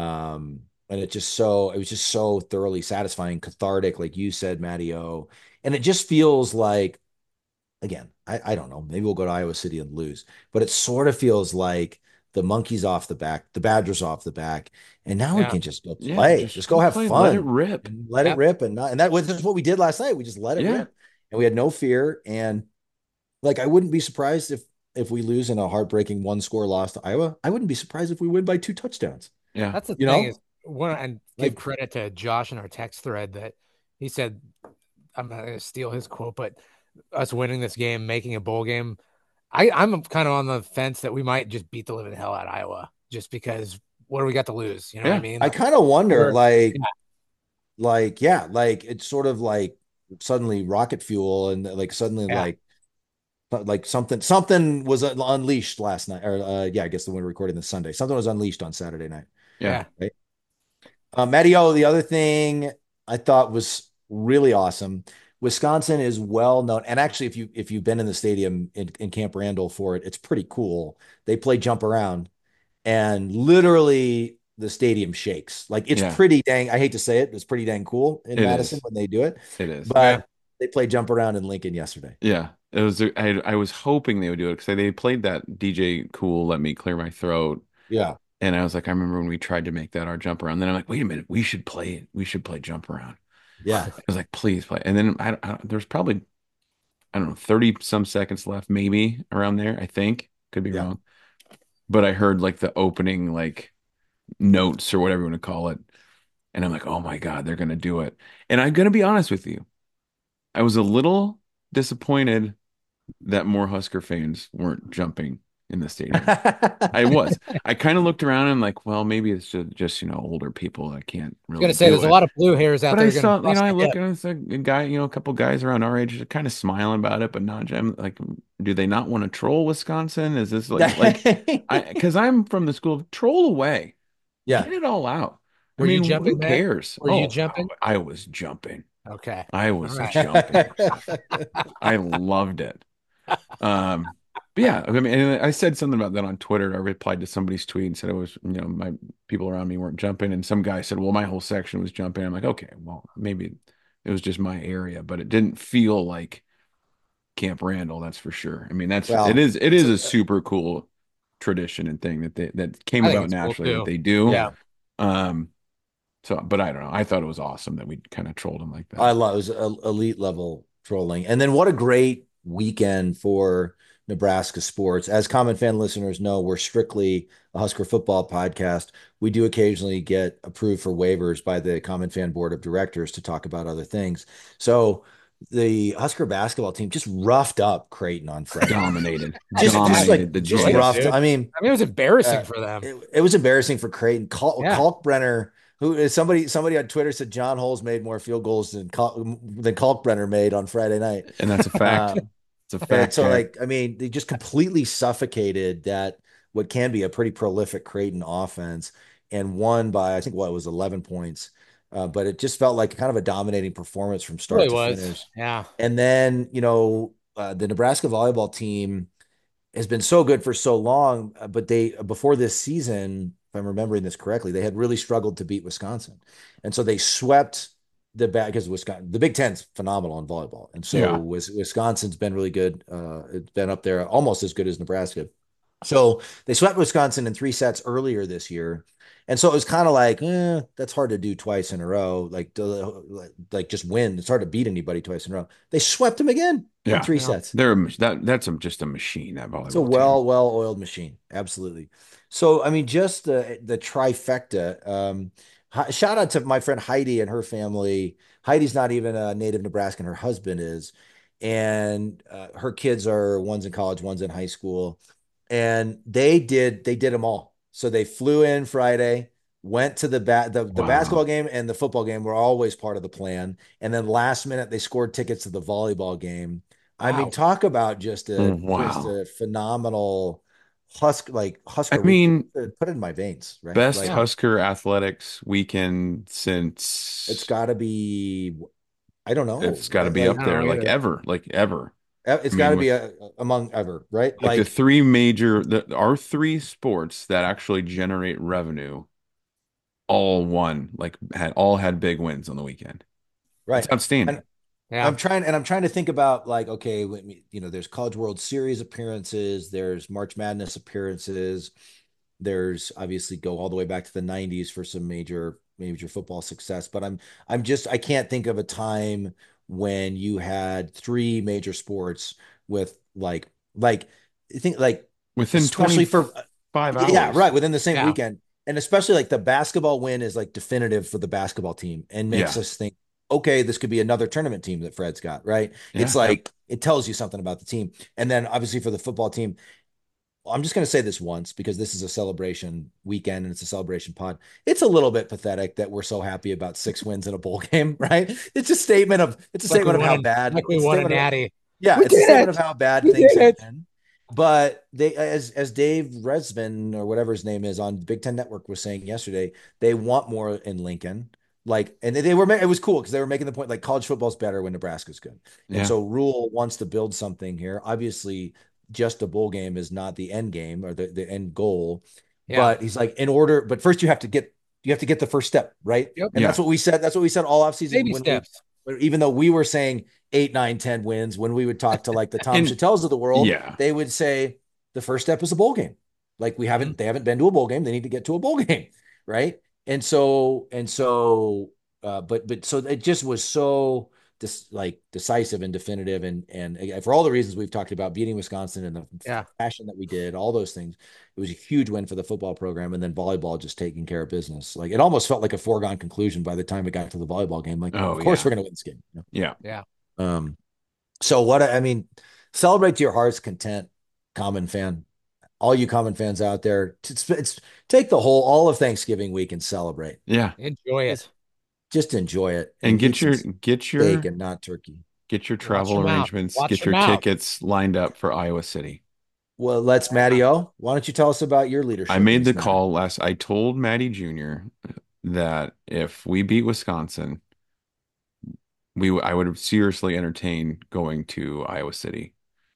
Um and it just so it was just so thoroughly satisfying, cathartic, like you said, Matty O. And it just feels like, again, I, I don't know, maybe we'll go to Iowa City and lose, but it sort of feels like the monkey's off the back, the Badgers off the back, and now we Yeah. can just go Yeah, play, just just go go have play, fun, let it rip. and let it Yep. rip, and not, and that was just what we did last night. We just let it Yeah. rip, and we had no fear. And like, I wouldn't be surprised if if we lose in a heartbreaking one score loss to Iowa. I wouldn't be surprised if we win by two touchdowns. Yeah. That's the You thing know? is one and give Like, credit to Josh in our text thread that he said, I'm not gonna steal his quote, but us winning this game, making a bowl game. I, I'm kind of on the fence that we might just beat the living hell out of Iowa just because what do we got to lose? You know what I Yeah. mean? I Like, kind of wonder, we're- like, yeah. like, yeah, like it's sort of like suddenly rocket fuel, and like suddenly Yeah. like like something something was unleashed last night, or uh, yeah, I guess the one we're recording this Sunday. Something was unleashed on Saturday night. Yeah. Right. Uh, Matteo, the other thing I thought was really awesome. Wisconsin is well known, and actually, if you if you've been in the stadium in, in Camp Randall for it, it's pretty cool. They play jump around, and literally the stadium shakes. Like it's Yeah. pretty dang. I hate to say it, it's pretty dang cool in It Madison is. when they do it. It is. But Yeah. they play jump around in Lincoln yesterday. Yeah. It was I I was hoping they would do it because they played that D J Cool Let Me Clear My Throat. Yeah. And I was like, I remember when we tried to make that our jump around. Then I'm like, wait a minute, we should play it. We should play jump around. Yeah. I was like, please play. And then I, I there's probably, I don't know, thirty some seconds left, maybe around there. I think could be Yeah. wrong, but I heard like the opening like notes or whatever you want to call it, and I'm like, oh my God, they're gonna do it. And I'm gonna be honest with you, I was a little disappointed that more Husker fans weren't jumping in the stadium. I was. I kind of looked around and I'm like, well, maybe it's just, just you know, older people that can't I was really gonna say do there's it. a lot of blue hairs out But there. I gonna saw, you bust know, I a look hip. and it's a guy, you know, a couple guys around our age kind of smiling about it, but not, I'm like, do they not want to troll Wisconsin? Is this like, like, I, because I'm from the school of troll away, Yeah. get it all out. I Were you mean, jumping, who Matt? cares? Were you Oh, jumping? I was jumping. Okay. I was All right. jumping. I loved it. Um, but yeah, I mean, and I said something about that on Twitter. I replied to somebody's tweet and said it was, you know, my people around me weren't jumping, and some guy said, "Well, my whole section was jumping." I'm like, okay, well, maybe it was just my area, but it didn't feel like Camp Randall, that's for sure. I mean, that's Well, it is it is so- a super cool tradition and thing that they that came I think about it's cool, naturally too. that they do. Yeah. Um. So, but I don't know. I thought it was awesome that we kind of trolled him like that. I love it. Was el- elite level trolling. And then what a great weekend for Nebraska sports. As Common Fan listeners know, we're strictly a Husker football podcast. We do occasionally get approved for waivers by the Common Fan board of directors to talk about other things. So the Husker basketball team just roughed up Creighton on Friday. Dominated. just, Dominated just like the just joint. roughed. Dude. I mean, I mean, it was embarrassing uh, for them. it, it was embarrassing for Creighton. Kal- Yeah. Kalkbrenner, who is somebody somebody on Twitter said John Holes made more field goals than Kal- than Kalkbrenner made on Friday night. And that's a fact. Um, It's a And fact so, check. like, I mean, they just completely suffocated that what can be a pretty prolific Creighton offense and won by, I think, what it was eleven points. Uh, but it just felt like kind of a dominating performance from Really start to was. finish. Yeah. And then, you know, uh, the Nebraska volleyball team has been so good for so long, uh, but they before this season, if I'm remembering this correctly, they had really struggled to beat Wisconsin, and so they swept the back because Wisconsin, the Big Ten's phenomenal in volleyball, and so Yeah. Wisconsin's been really good. Uh, it's been up there almost as good as Nebraska. So they swept Wisconsin in three sets earlier this year. And so it was kind of like, eh, that's hard to do twice in a row. Like, like just win. It's hard to beat anybody twice in a row. They swept them again in Yeah. three Yeah. sets. They're a, that that's a, just a machine, that It's a volleyball team. well, well-oiled machine. Absolutely. So, I mean, just the the trifecta. Um, hi- shout out to my friend Heidi and her family. Heidi's not even a native Nebraskan. Her husband is, and uh, her kids are one's in college, one's in high school, and they did they did them all. So they flew in Friday, went to the bat the, the basketball Wow. game and the football game were always part of the plan, and then last minute they scored tickets to the volleyball game. I mean, Wow. talk about just a just Wow. a phenomenal Husk like I Husker week. mean, Put it in my veins, right? best Like Yeah. Husker athletics weekend it's since got to be, I don't know, it's got to like, be like up I don't there, know like either. ever, like ever. it's I got mean, to be with a, among ever, right? like the Like three major, the our three sports that actually generate revenue, all won, like had all had big wins on the weekend. It's right. And outstanding. Yeah. I'm trying and I'm trying to think about like, okay, you know, there's College World Series appearances, there's March Madness appearances, there's obviously go all the way back to the nineties for some major major football success, but I'm I'm just I can't think of a time when you had three major sports with like like I think like Within especially for twenty-five yeah, hours. right, within the same Yeah. weekend. And especially like the basketball win is like definitive for the basketball team and makes Yeah. us think, okay, this could be another tournament team that Fred's got, right? It's Yeah. like it tells you something about the team. And then obviously for the football team, I'm just going to say this once because this is a celebration weekend and it's a celebration pod. It's a little bit pathetic that we're so happy about six wins in a bowl game, right? It's a statement of it's a Like we statement of won how a, bad like we it's a won a statement of natty. yeah, We it's a did statement of it. how bad We things did have it. been. But they, as as Dave Resvin or whatever his name is on Big Ten Network was saying yesterday, they want more in Lincoln. Like, and they were it was cool because they were making the point like college football's better when Nebraska's good, and Yeah. so Rule wants to build something here. Obviously, just a bowl game is not the end game or the, the end goal, Yeah. but he's like, in order, but first you have to get you have to get the first step right, Yep. and Yeah. that's what we said. That's what we said all offseason Baby when we steps. even though we were saying eight, nine, ten wins, when we would talk to like the Tom And Chattels of the world, yeah. they would say the first step is a bowl game. Like we haven't, Mhm. they haven't been to a bowl game. They need to get to a bowl game, right? And so, and so, uh, but but so it just was so this like decisive and definitive, and and for all the reasons we've talked about, beating Wisconsin and the Yeah. fashion that we did, all those things, it was a huge win for the football program, and then volleyball just taking care of business. Like it almost felt like a foregone conclusion by the time it got to the volleyball game. Like, Oh, of course yeah. we're going to win this game. You know? Yeah. Yeah. Um. So what I mean, celebrate to your heart's content, common fan. All you common fans out there, it's, it's take the whole all of Thanksgiving week and celebrate. Yeah. Enjoy it. Just, just enjoy it And and eat get some your get steak your and not turkey. get your Watch travel your mouth. arrangements, Watch get your your mouth. tickets lined up for Iowa City. Well, let's Matty O. Why don't you tell us about your leadership? I made in the this matter? call last. I told Maddie Junior that if we beat Wisconsin, we I would seriously entertain going to Iowa City.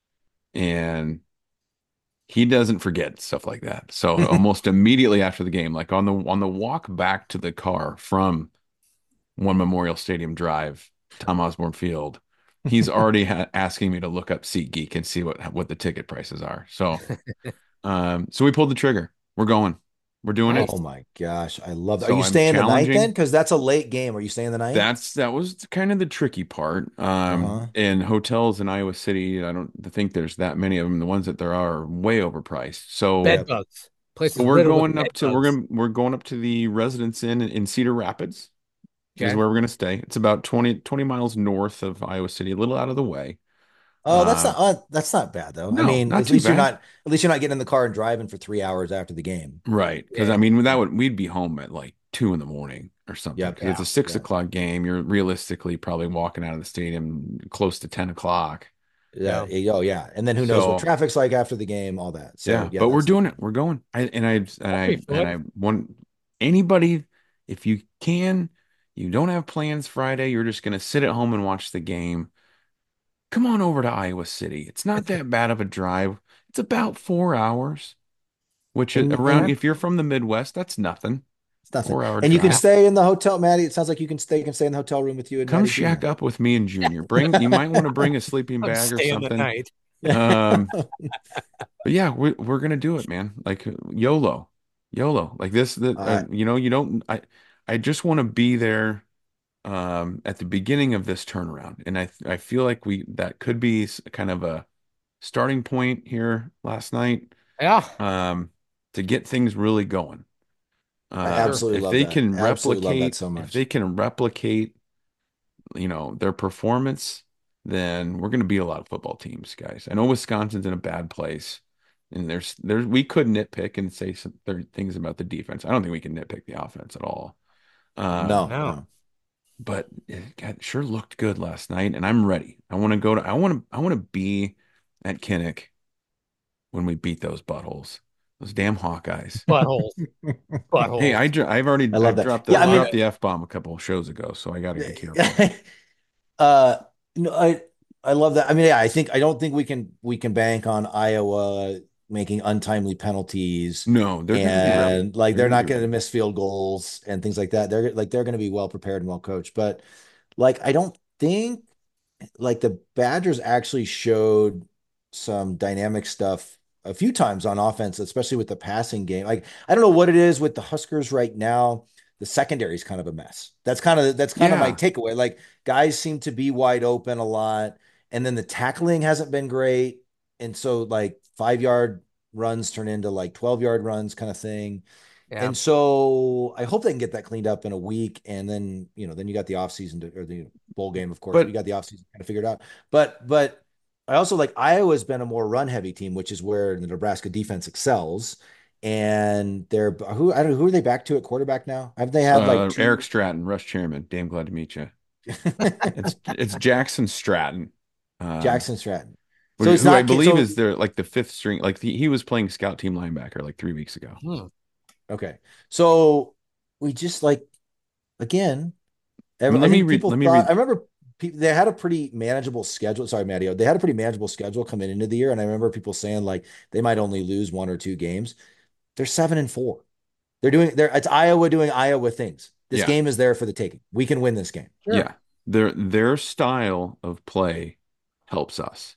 And he doesn't forget stuff like that. So almost immediately after the game, like on the on the walk back to the car from One Memorial Stadium Drive, Tom Osborne Field, he's already ha asking me to look up SeatGeek and see what what the ticket prices are. So, um, so we pulled the trigger. We're going. We're doing Nice. it. Oh my gosh, I love that. Are So you I'm staying the night then? challenging. Because that's a late game. Are you staying the night? That's that was kind of the tricky part. Um, Uh-huh. in hotels in Iowa City, I don't think there's that many of them. The ones that there are are way overpriced. So Bed bugs. Place So is we're riddled with going bed up to we're bugs. going we're going up to the Residence Inn in Cedar Rapids is Okay. where we're going to stay. It's about twenty twenty miles north of Iowa City, a little out of the way. Oh, that's Uh, not uh, that's not bad though. I no, mean, not at too least you're bad. not at least you're not getting in the car and driving for three hours after the game. Right. Because I Yeah. mean that would we'd be home at like two in the morning or something. Yep. Because it's Yeah. a six Yeah. o'clock game. You're realistically probably walking out of the stadium close to ten o'clock. Yeah. yeah. Oh, yeah. And then who knows so, what traffic's like after the game, all that. So, yeah, yeah, but we're doing it. We're going. I and I and I and I want anybody, if you can, you don't have plans Friday, you're just going to sit at home and watch the game. Come on over to Iowa City. It's not that bad of a drive. It's about four hours, which is and, around, and if you're from the Midwest, that's nothing. it's nothing. Four hour And you can drive. stay in the hotel, Maddie. It sounds like you can stay, you can stay in the hotel room with you and Come Maddie shack Junior up with me and Junior. Bring, you might want to bring a sleeping bag or stay on the something. night. Um, but yeah, we, we're gonna do it, man. Like YOLO, YOLO. Like this, the, uh, right. you know, you don't. I, I just want to be there um, at the beginning of this turnaround, and I, I feel like we that could be kind of a starting point here last night. Yeah. Um, to get things really going. Uh, I absolutely if love they that. can Absolutely love that replicate, so much. if they can replicate, you know, their performance, then we're going to beat a lot of football teams, guys. I know Wisconsin's in a bad place, and there's there's we could nitpick and say some there things about the defense. I don't think we can nitpick the offense at all. Um, no, no. no. But it, God, it sure looked good last night, and I'm ready. I want to go to. I want to. I want to be at Kinnick when we beat those buttholes. Those damn Hawkeyes. Buttholes. Buttholes. Hey, I I've already I love I've that. dropped the, Yeah, I mean, dropped the F bomb a couple of shows ago, so I got to be careful. uh, no, I I love that. I mean, yeah, I think I don't think we can we can bank on Iowa making untimely penalties. No, they're and like they're, they're not going to miss field goals and things like that. They're like they're going to be well prepared and well coached. But like I don't think like the Badgers actually showed some dynamic stuff a few times on offense, especially with the passing game. Like I don't know what it is with the Huskers right now. The secondary is kind of a mess. That's kind of that's kind yeah. of my takeaway. Like guys seem to be wide open a lot, and then the tackling hasn't been great. And so like five yard runs turn into like twelve yard runs kind of thing. Yeah. And so I hope they can get that cleaned up in a week. And then, you know, then you got the offseason to, or the bowl game, of course, but you got the offseason kind of figured out. But, but I also like Iowa's been a more run heavy team, which is where the Nebraska defense excels. And they're, who, I don't know, who are they back to at quarterback now? Have they had uh, like two... Eric Stratton, Rush Chairman? Damn glad to meet you. it's, it's Jackson Stratton. Um, Jackson Stratton. So who, who not, I believe so, is their like the fifth string, like the, he was playing scout team linebacker like three weeks ago. Hmm. Okay, so we just like again. Every, let me read. Let me thought, read. I remember people, they had a pretty manageable schedule. Sorry, Matteo. They had a pretty manageable schedule coming into the year, and I remember people saying like they might only lose one or two games. They're seven and four. They're doing. They're it's Iowa doing Iowa things. This yeah. game is there for the taking. We can win this game. Sure. Yeah, their their style of play helps us.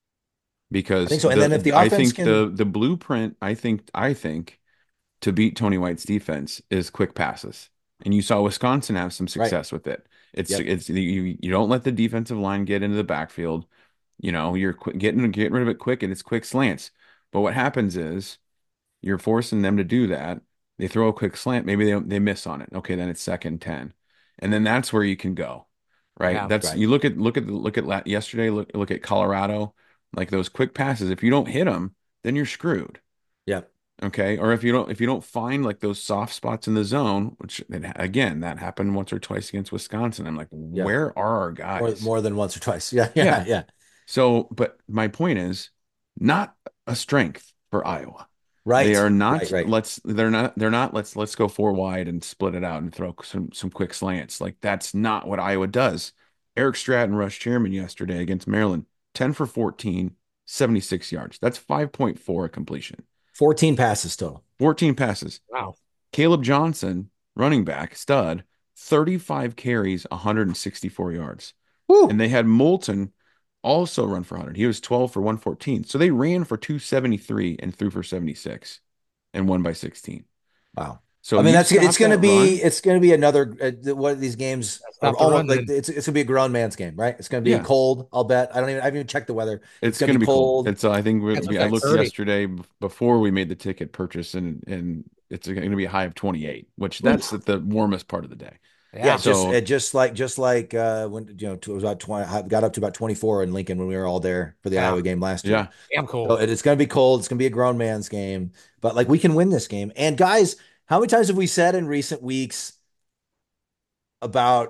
Because I think so. And the, then if the offense I think can... the the blueprint, I think I think to beat Tony White's defense is quick passes. And you saw Wisconsin have some success right. with it. It's yep. it's you you don't let the defensive line get into the backfield. You know, you're quick, getting getting rid of it quick, and it's quick slants. But what happens is you're forcing them to do that. They throw a quick slant, maybe they they miss on it. Okay, then it's second ten, and then that's where you can go, right? Yeah, that's right. You look at look at look at yesterday. Look look at Colorado. Like those quick passes, if you don't hit them, then you're screwed. Yeah. Okay. Or if you don't, if you don't find like those soft spots in the zone, which again, that happened once or twice against Wisconsin. I'm like, yeah. where are our guys? More, more than once or twice. Yeah, yeah. Yeah. Yeah. So, but my point is not a strength for Iowa. Right. They are not, right, right. let's, they're not, they're not, let's, let's go four wide and split it out and throw some, some quick slants. Like that's not what Iowa does. Eric Stratton, Rush Chairman yesterday against Maryland. ten for fourteen, seventy-six yards. That's five point four completion. fourteen passes total. fourteen passes. Wow. Caleb Johnson, running back, stud, thirty-five carries, one hundred sixty-four yards. Woo. And they had Moulton also run for one hundred. He was twelve for one fourteen. So they ran for two seventy-three and threw for seventy-six and won by sixteen. Wow. So I mean, that's it's going to be run. it's going to be another uh, one of these games. Are almost, like it's it's going to be a grown man's game, right? It's going to be yeah. cold. I'll bet. I don't even. I haven't even checked the weather. It's, it's going to be cold. cold. It's. Uh, I think we, we, I looked thirty yesterday before we made the ticket purchase, and and it's going to be a high of twenty-eight, which that's Ooh. the warmest part of the day. Yeah, yeah so, just just like just like uh, when you know it was about twenty, got up to about twenty-four in Lincoln when we were all there for the yeah. Iowa game last year. Yeah, damn cold. So it's going to be cold. It's going to be a grown man's game, but like we can win this game. And guys, how many times have we said in recent weeks about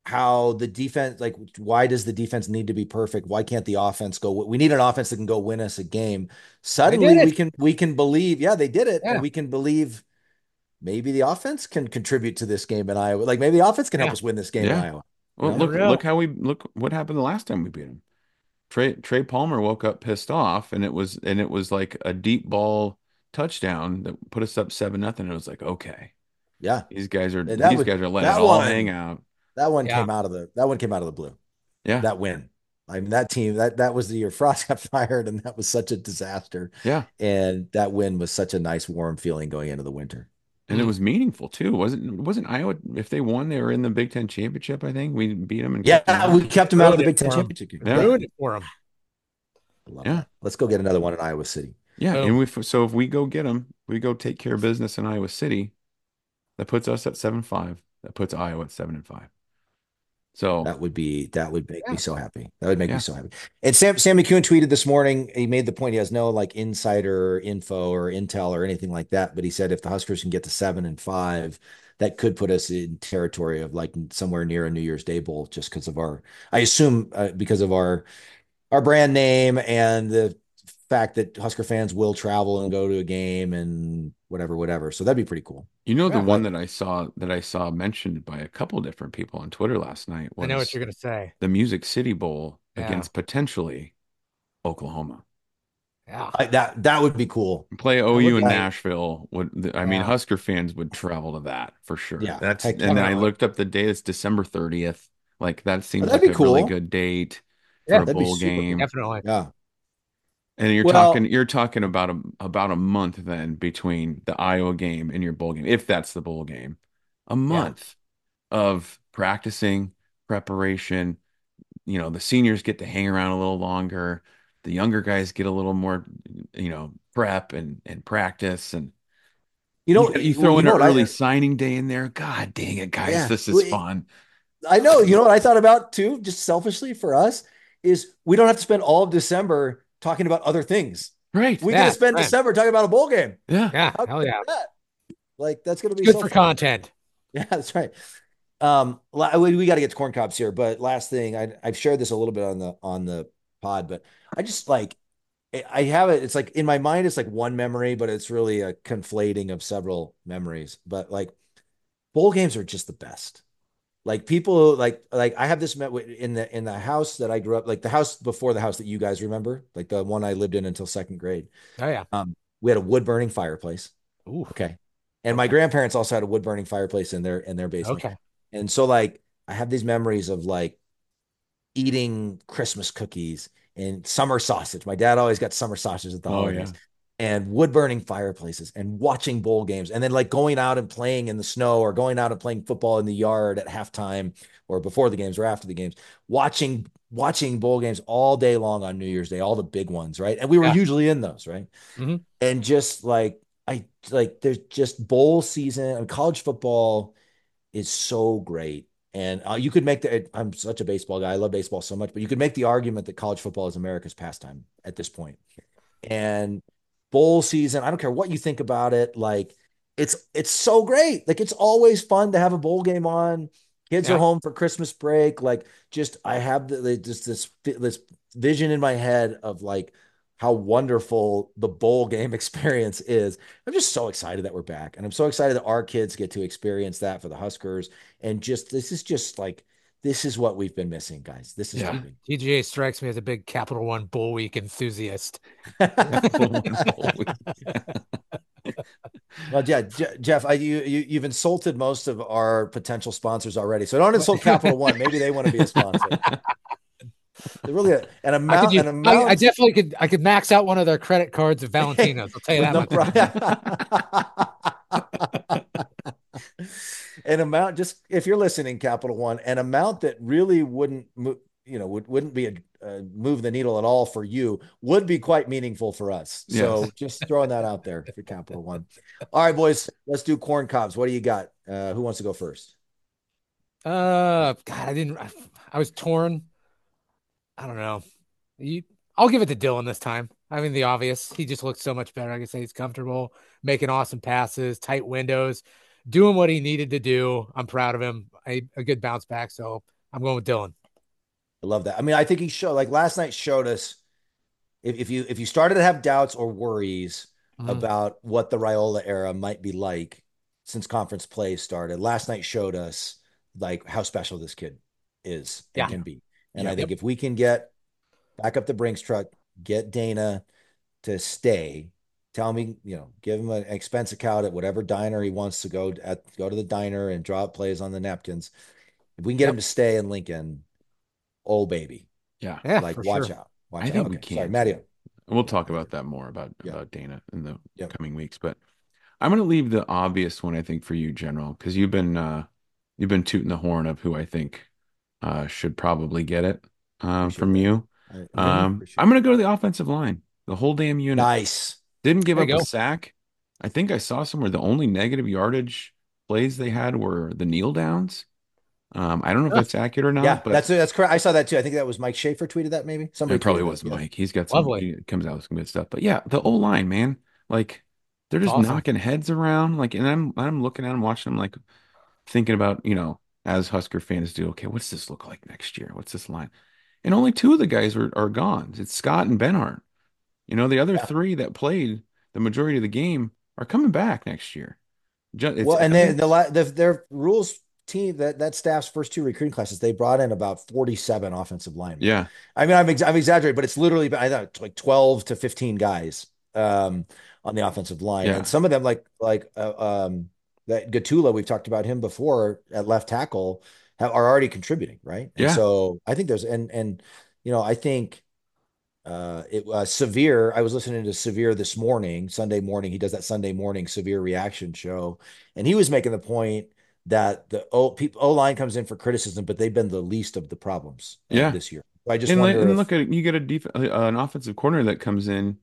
how the defense, like, why does the defense need to be perfect? Why can't the offense go? We need an offense that can go win us a game. Suddenly we can, we can believe, yeah, they did it. Yeah. And we can believe maybe the offense can contribute to this game in Iowa. Like maybe the offense can help yeah. us win this game yeah. in Iowa. Well, you know? look, look how we look, what happened the last time we beat them. Trey, Trey Palmer woke up pissed off and it was, and it was like a deep ball touchdown that put us up seven, nothing. It was like, okay. Yeah. These guys are, these was, guys are letting it all one, hang out. That one yeah. came out of the that one came out of the blue. Yeah. That win. I mean, that team, that that was the year Frost got fired, and that was such a disaster. Yeah. And that win was such a nice, warm feeling going into the winter. And mm. it was meaningful too. Wasn't wasn't Iowa, if they won, they were in the Big Ten championship, I think. We beat them and yeah, kept them we kept them out of the Big Ten championship. Yeah. Ruined it for them. Yeah. That. Let's go get another one in Iowa City. Yeah. Oh. And we so if we go get them, we go take care of business in Iowa City, that puts us at seven five. That puts Iowa at seven and five. So that would be that would make yeah. me so happy. That would make yeah. me so happy. And Sam Sam McCune tweeted this morning. He made the point he has no like insider info or intel or anything like that. But he said if the Huskers can get to seven and five, that could put us in territory of like somewhere near a New Year's Day bowl, just because of our, I assume uh, because of our our brand name and the fact that Husker fans will travel and go to a game and whatever, whatever. So that'd be pretty cool. You know, the yeah, one like, that I saw that I saw mentioned by a couple different people on Twitter last night was I know what you're going to say. The Music City Bowl yeah. against potentially Oklahoma. Yeah, I, that that would be cool. Play O U in like, Nashville. Would I yeah. mean Husker fans would travel to that for sure. Yeah, that's and then I looked up the date. It's December thirtieth. Like that seems oh, like a cool. really good date yeah, for a bowl game. Definitely. Yeah. And you're well, talking you're talking about a about a month then between the Iowa game and your bowl game, if that's the bowl game. A month yeah. of practicing, preparation. You know, the seniors get to hang around a little longer. The younger guys get a little more, you know, prep and, and practice. And you know, you, you throw you in an early I, signing day in there. God dang it, guys, yeah. this is well, fun. I know. You know what I thought about too, just selfishly for us, is we don't have to spend all of December talking about other things. Right. We yeah, get to spend right. December talking about a bowl game. Yeah. Yeah. Hell yeah. That? Like that's going to be good so for fun. content. Yeah, that's right. Um, we, we got to get to corn cobs here, but last thing, I, I've shared this a little bit on the, on the pod, but I just like, I have it. It's like in my mind, it's like one memory, but it's really a conflating of several memories. But like bowl games are just the best. Like people like, like I have this met in the, in the house that I grew up, like the house before the house that you guys remember, like the one I lived in until second grade. Oh yeah. Um, we had a wood burning fireplace. Ooh. Okay. And okay. my grandparents also had a wood burning fireplace in their, in their basement. Okay. And so like, I have these memories of like eating Christmas cookies and summer sausage. My dad always got summer sausage at the oh, holidays. Yeah. And wood burning fireplaces and watching bowl games and then like going out and playing in the snow or going out and playing football in the yard at halftime or before the games or after the games, watching, watching bowl games all day long on New Year's Day, all the big ones. Right. And we were yeah. usually in those. Right. Mm-hmm. And just like, I like, there's just bowl season and college football is so great. And uh, you could make the, I'm such a baseball guy. I love baseball so much, but you could make the argument that college football is America's pastime at this point. And bowl season, I don't care what you think about it. Like it's, it's so great. Like it's always fun to have a bowl game on. Kids yeah. are home for Christmas break. Like just, I have the, just this, this vision in my head of like how wonderful the bowl game experience is. I'm just so excited that we're back. And I'm so excited that our kids get to experience that for the Huskers. And just, this is just like, this is what we've been missing, guys. This is yeah. T G A strikes me as a big Capital One Bowl Week enthusiast. Well, yeah, J- Jeff, I, you, you, you've insulted most of our potential sponsors already. So don't insult Capital One. Maybe they want to be a sponsor. They're really a, an amount. I, an amount... I, I definitely could. I could max out one of their credit cards of Valentino's. I'll tell you that much. An amount, just if you're listening, Capital One, an amount that really wouldn't, you know, would, wouldn't be a uh, move the needle at all for you would be quite meaningful for us. Yes. So just throwing that out there for Capital One. All right, boys, let's do corn cobs. What do you got? Uh, who wants to go first? Uh, God, I didn't. I, I was torn. I don't know. You, I'll give it to Dylan this time. I mean, the obvious. He just looks so much better. I can say he's comfortable, making awesome passes, tight windows, doing what he needed to do. I'm proud of him. A, a good bounce back. So I'm going with Dillon. I love that. I mean, I think he showed like last night showed us if, if you if you started to have doubts or worries mm-hmm. about what the Raiola era might be like since conference play started, last night showed us like how special this kid is and yeah. can be. And yeah, I think yep. if we can get back up the Brinks truck, get Dana to stay, tell me, you know, give him an expense account at whatever diner he wants to go at, go to the diner and draw up plays on the napkins. If we can get yep. him to stay in Lincoln, oh baby. Yeah. yeah like watch sure. out. Watch I out. think okay. we can. Sorry, Matteo. We'll talk about that more about, yep. about Dana in the yep. coming weeks, but I'm going to leave the obvious one, I think, for you, General, because you've been, uh, you've been tooting the horn of who I think uh, should probably get it uh, from that. you. I, um, I'm going to go to the offensive line. The whole damn unit. Nice. Didn't give up a sack. I think I saw somewhere the only negative yardage plays they had were the kneel downs. Um, I don't know if that's accurate or not. Yeah, but that's that's correct. I saw that too. I think that was Mike Schaefer tweeted that. Maybe somebody. It probably was that, Mike. Yeah. He's got some. Lovely. He comes out with some good stuff. But yeah, the O line, man, like they're just awesome. knocking heads around. Like, and I'm I'm looking at them, watching them, like thinking about, you know, as Husker fans do. Okay, what's this look like next year? What's this line? And only two of the guys are are gone. It's Scott and Benhart. You know, the other yeah. three that played the majority of the game are coming back next year. It's, well, and they, the, the their rules team that that staff's first two recruiting classes, they brought in about forty-seven offensive linemen. Yeah, I mean, I'm ex- I'm exaggerating, but it's literally I thought like twelve to fifteen guys um, on the offensive line, yeah. and some of them like like uh, um, that Gatula, we've talked about him before at left tackle, have, are already contributing, right? And yeah. so I think there's and and you know I think. Uh, it uh, Severe. I was listening to Severe this morning, Sunday morning. He does that Sunday morning Severe reaction show, and he was making the point that the O people O line comes in for criticism, but they've been the least of the problems uh, yeah. this year. So I just and, wonder. and if, look at you get a def- uh, an offensive corner that comes in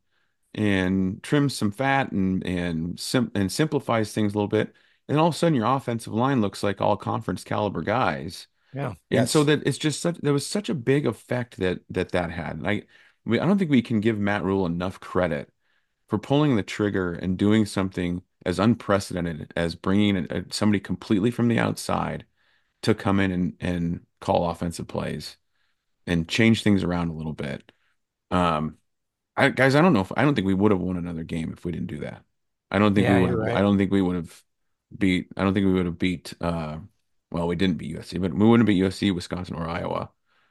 and trims some fat and and sim- and simplifies things a little bit, and all of a sudden your offensive line looks like all conference caliber guys. Yeah, and yes. so that it's just such there was such a big effect that that that had. I we I don't think we can give Matt Rhule enough credit for pulling the trigger and doing something as unprecedented as bringing a, a, somebody completely from the outside to come in and, and call offensive plays and change things around a little bit. Um, I, guys, I don't know if I don't think we would have won another game if we didn't do that. I don't think yeah, we would. Right. I don't think we would have beat. I don't think we would have beat. Uh, well, we didn't beat U S C, but we wouldn't beat U S C, Wisconsin, or Iowa.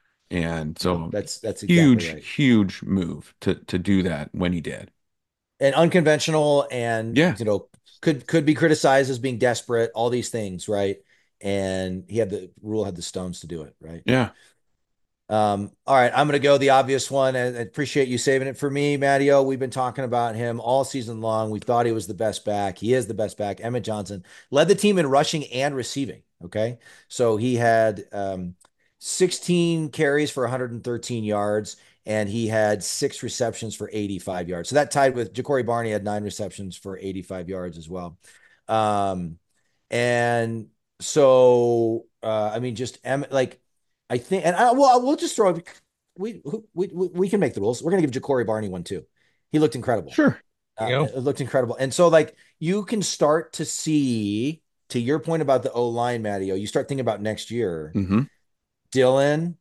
And so no, that's that's exactly huge, right. huge move to to do that when he did. And unconventional, and yeah. you know, could could be criticized as being desperate. All these things, right? And he had the Rhule had the stones to do it, right? Yeah. Um, all right, I'm going to go the obvious one. I appreciate you saving it for me, Matteo. We've been talking about him all season long. We thought he was the best back. He is the best back. Emmett Johnson led the team in rushing and receiving. Okay. So he had um, sixteen carries for one hundred thirteen yards, and he had six receptions for eighty-five yards. So that tied with Ja'Cory Barney had nine receptions for eighty-five yards as well. Um, and so, uh, I mean, just Emmett, like, I think, and I, well, we'll just throw we, we we we can make the rules. We're gonna give Ja'Cory Barney one too. He looked incredible. Sure, uh, it looked incredible. And so, like, you can start to see, to your point about the O line, Matteo. You start thinking about next year. Mm-hmm. Dillon,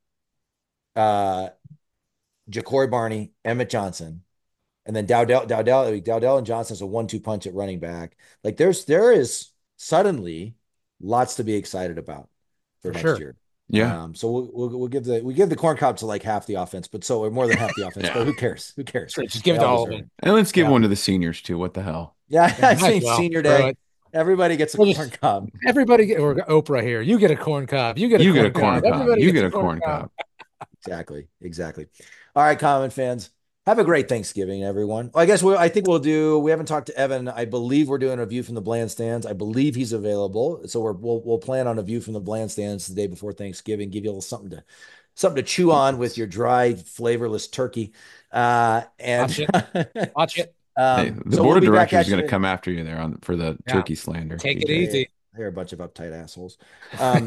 uh, Ja'Cory Barney, Emmett Johnson, and then Dowdell, Dowdell, Dowdell, and Johnson is a one-two punch at running back. Like, there's there is suddenly lots to be excited about for, for next sure. year. Yeah. Um, so we'll, we'll we'll give the we give the corn cob to like half the offense, but so or more than half the offense. yeah. But who cares? Who cares? Sure, just give they it to all of them. And let's give yeah. one to the seniors too. What the hell? Yeah, I think well, senior day. Everybody gets a we'll corn just, cob. Everybody get or Oprah here. You get a corn cob. You get a you corn get a corn cob. cob. Everybody you get a corn cob. cob. Exactly. Exactly. All right, Common fans. Have a great Thanksgiving, everyone. Well, I guess we'll, I think we'll do. We haven't talked to Evan. I believe we're doing a view from the Bland Stands. I believe he's available, so we're, we'll we'll plan on a view from the Bland Stands the day before Thanksgiving. Give you a little something to something to chew on with your dry, flavorless turkey. Uh, and watch it. Watch it. Um, hey, the so board we'll of directors is going to come after you there on for the yeah. turkey slander. Take it easy. They're a bunch of uptight assholes. Um,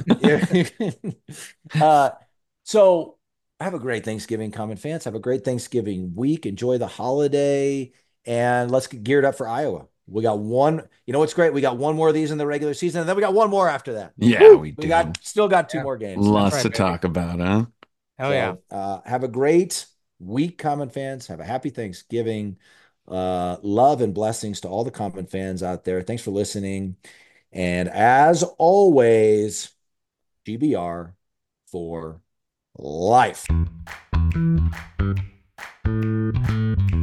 uh, so. Have a great Thanksgiving, Common fans. Have a great Thanksgiving week. Enjoy the holiday, and let's get geared up for Iowa. We got one. You know what's great? We got one more of these in the regular season, and then we got one more after that. Yeah, Woo! we, we got still got two yeah. more games. Lots right, to baby. talk about, huh? Hell so, yeah. Uh, have a great week, Common fans. Have a happy Thanksgiving. Uh, love and blessings to all the Common fans out there. Thanks for listening. And as always, G B R for life.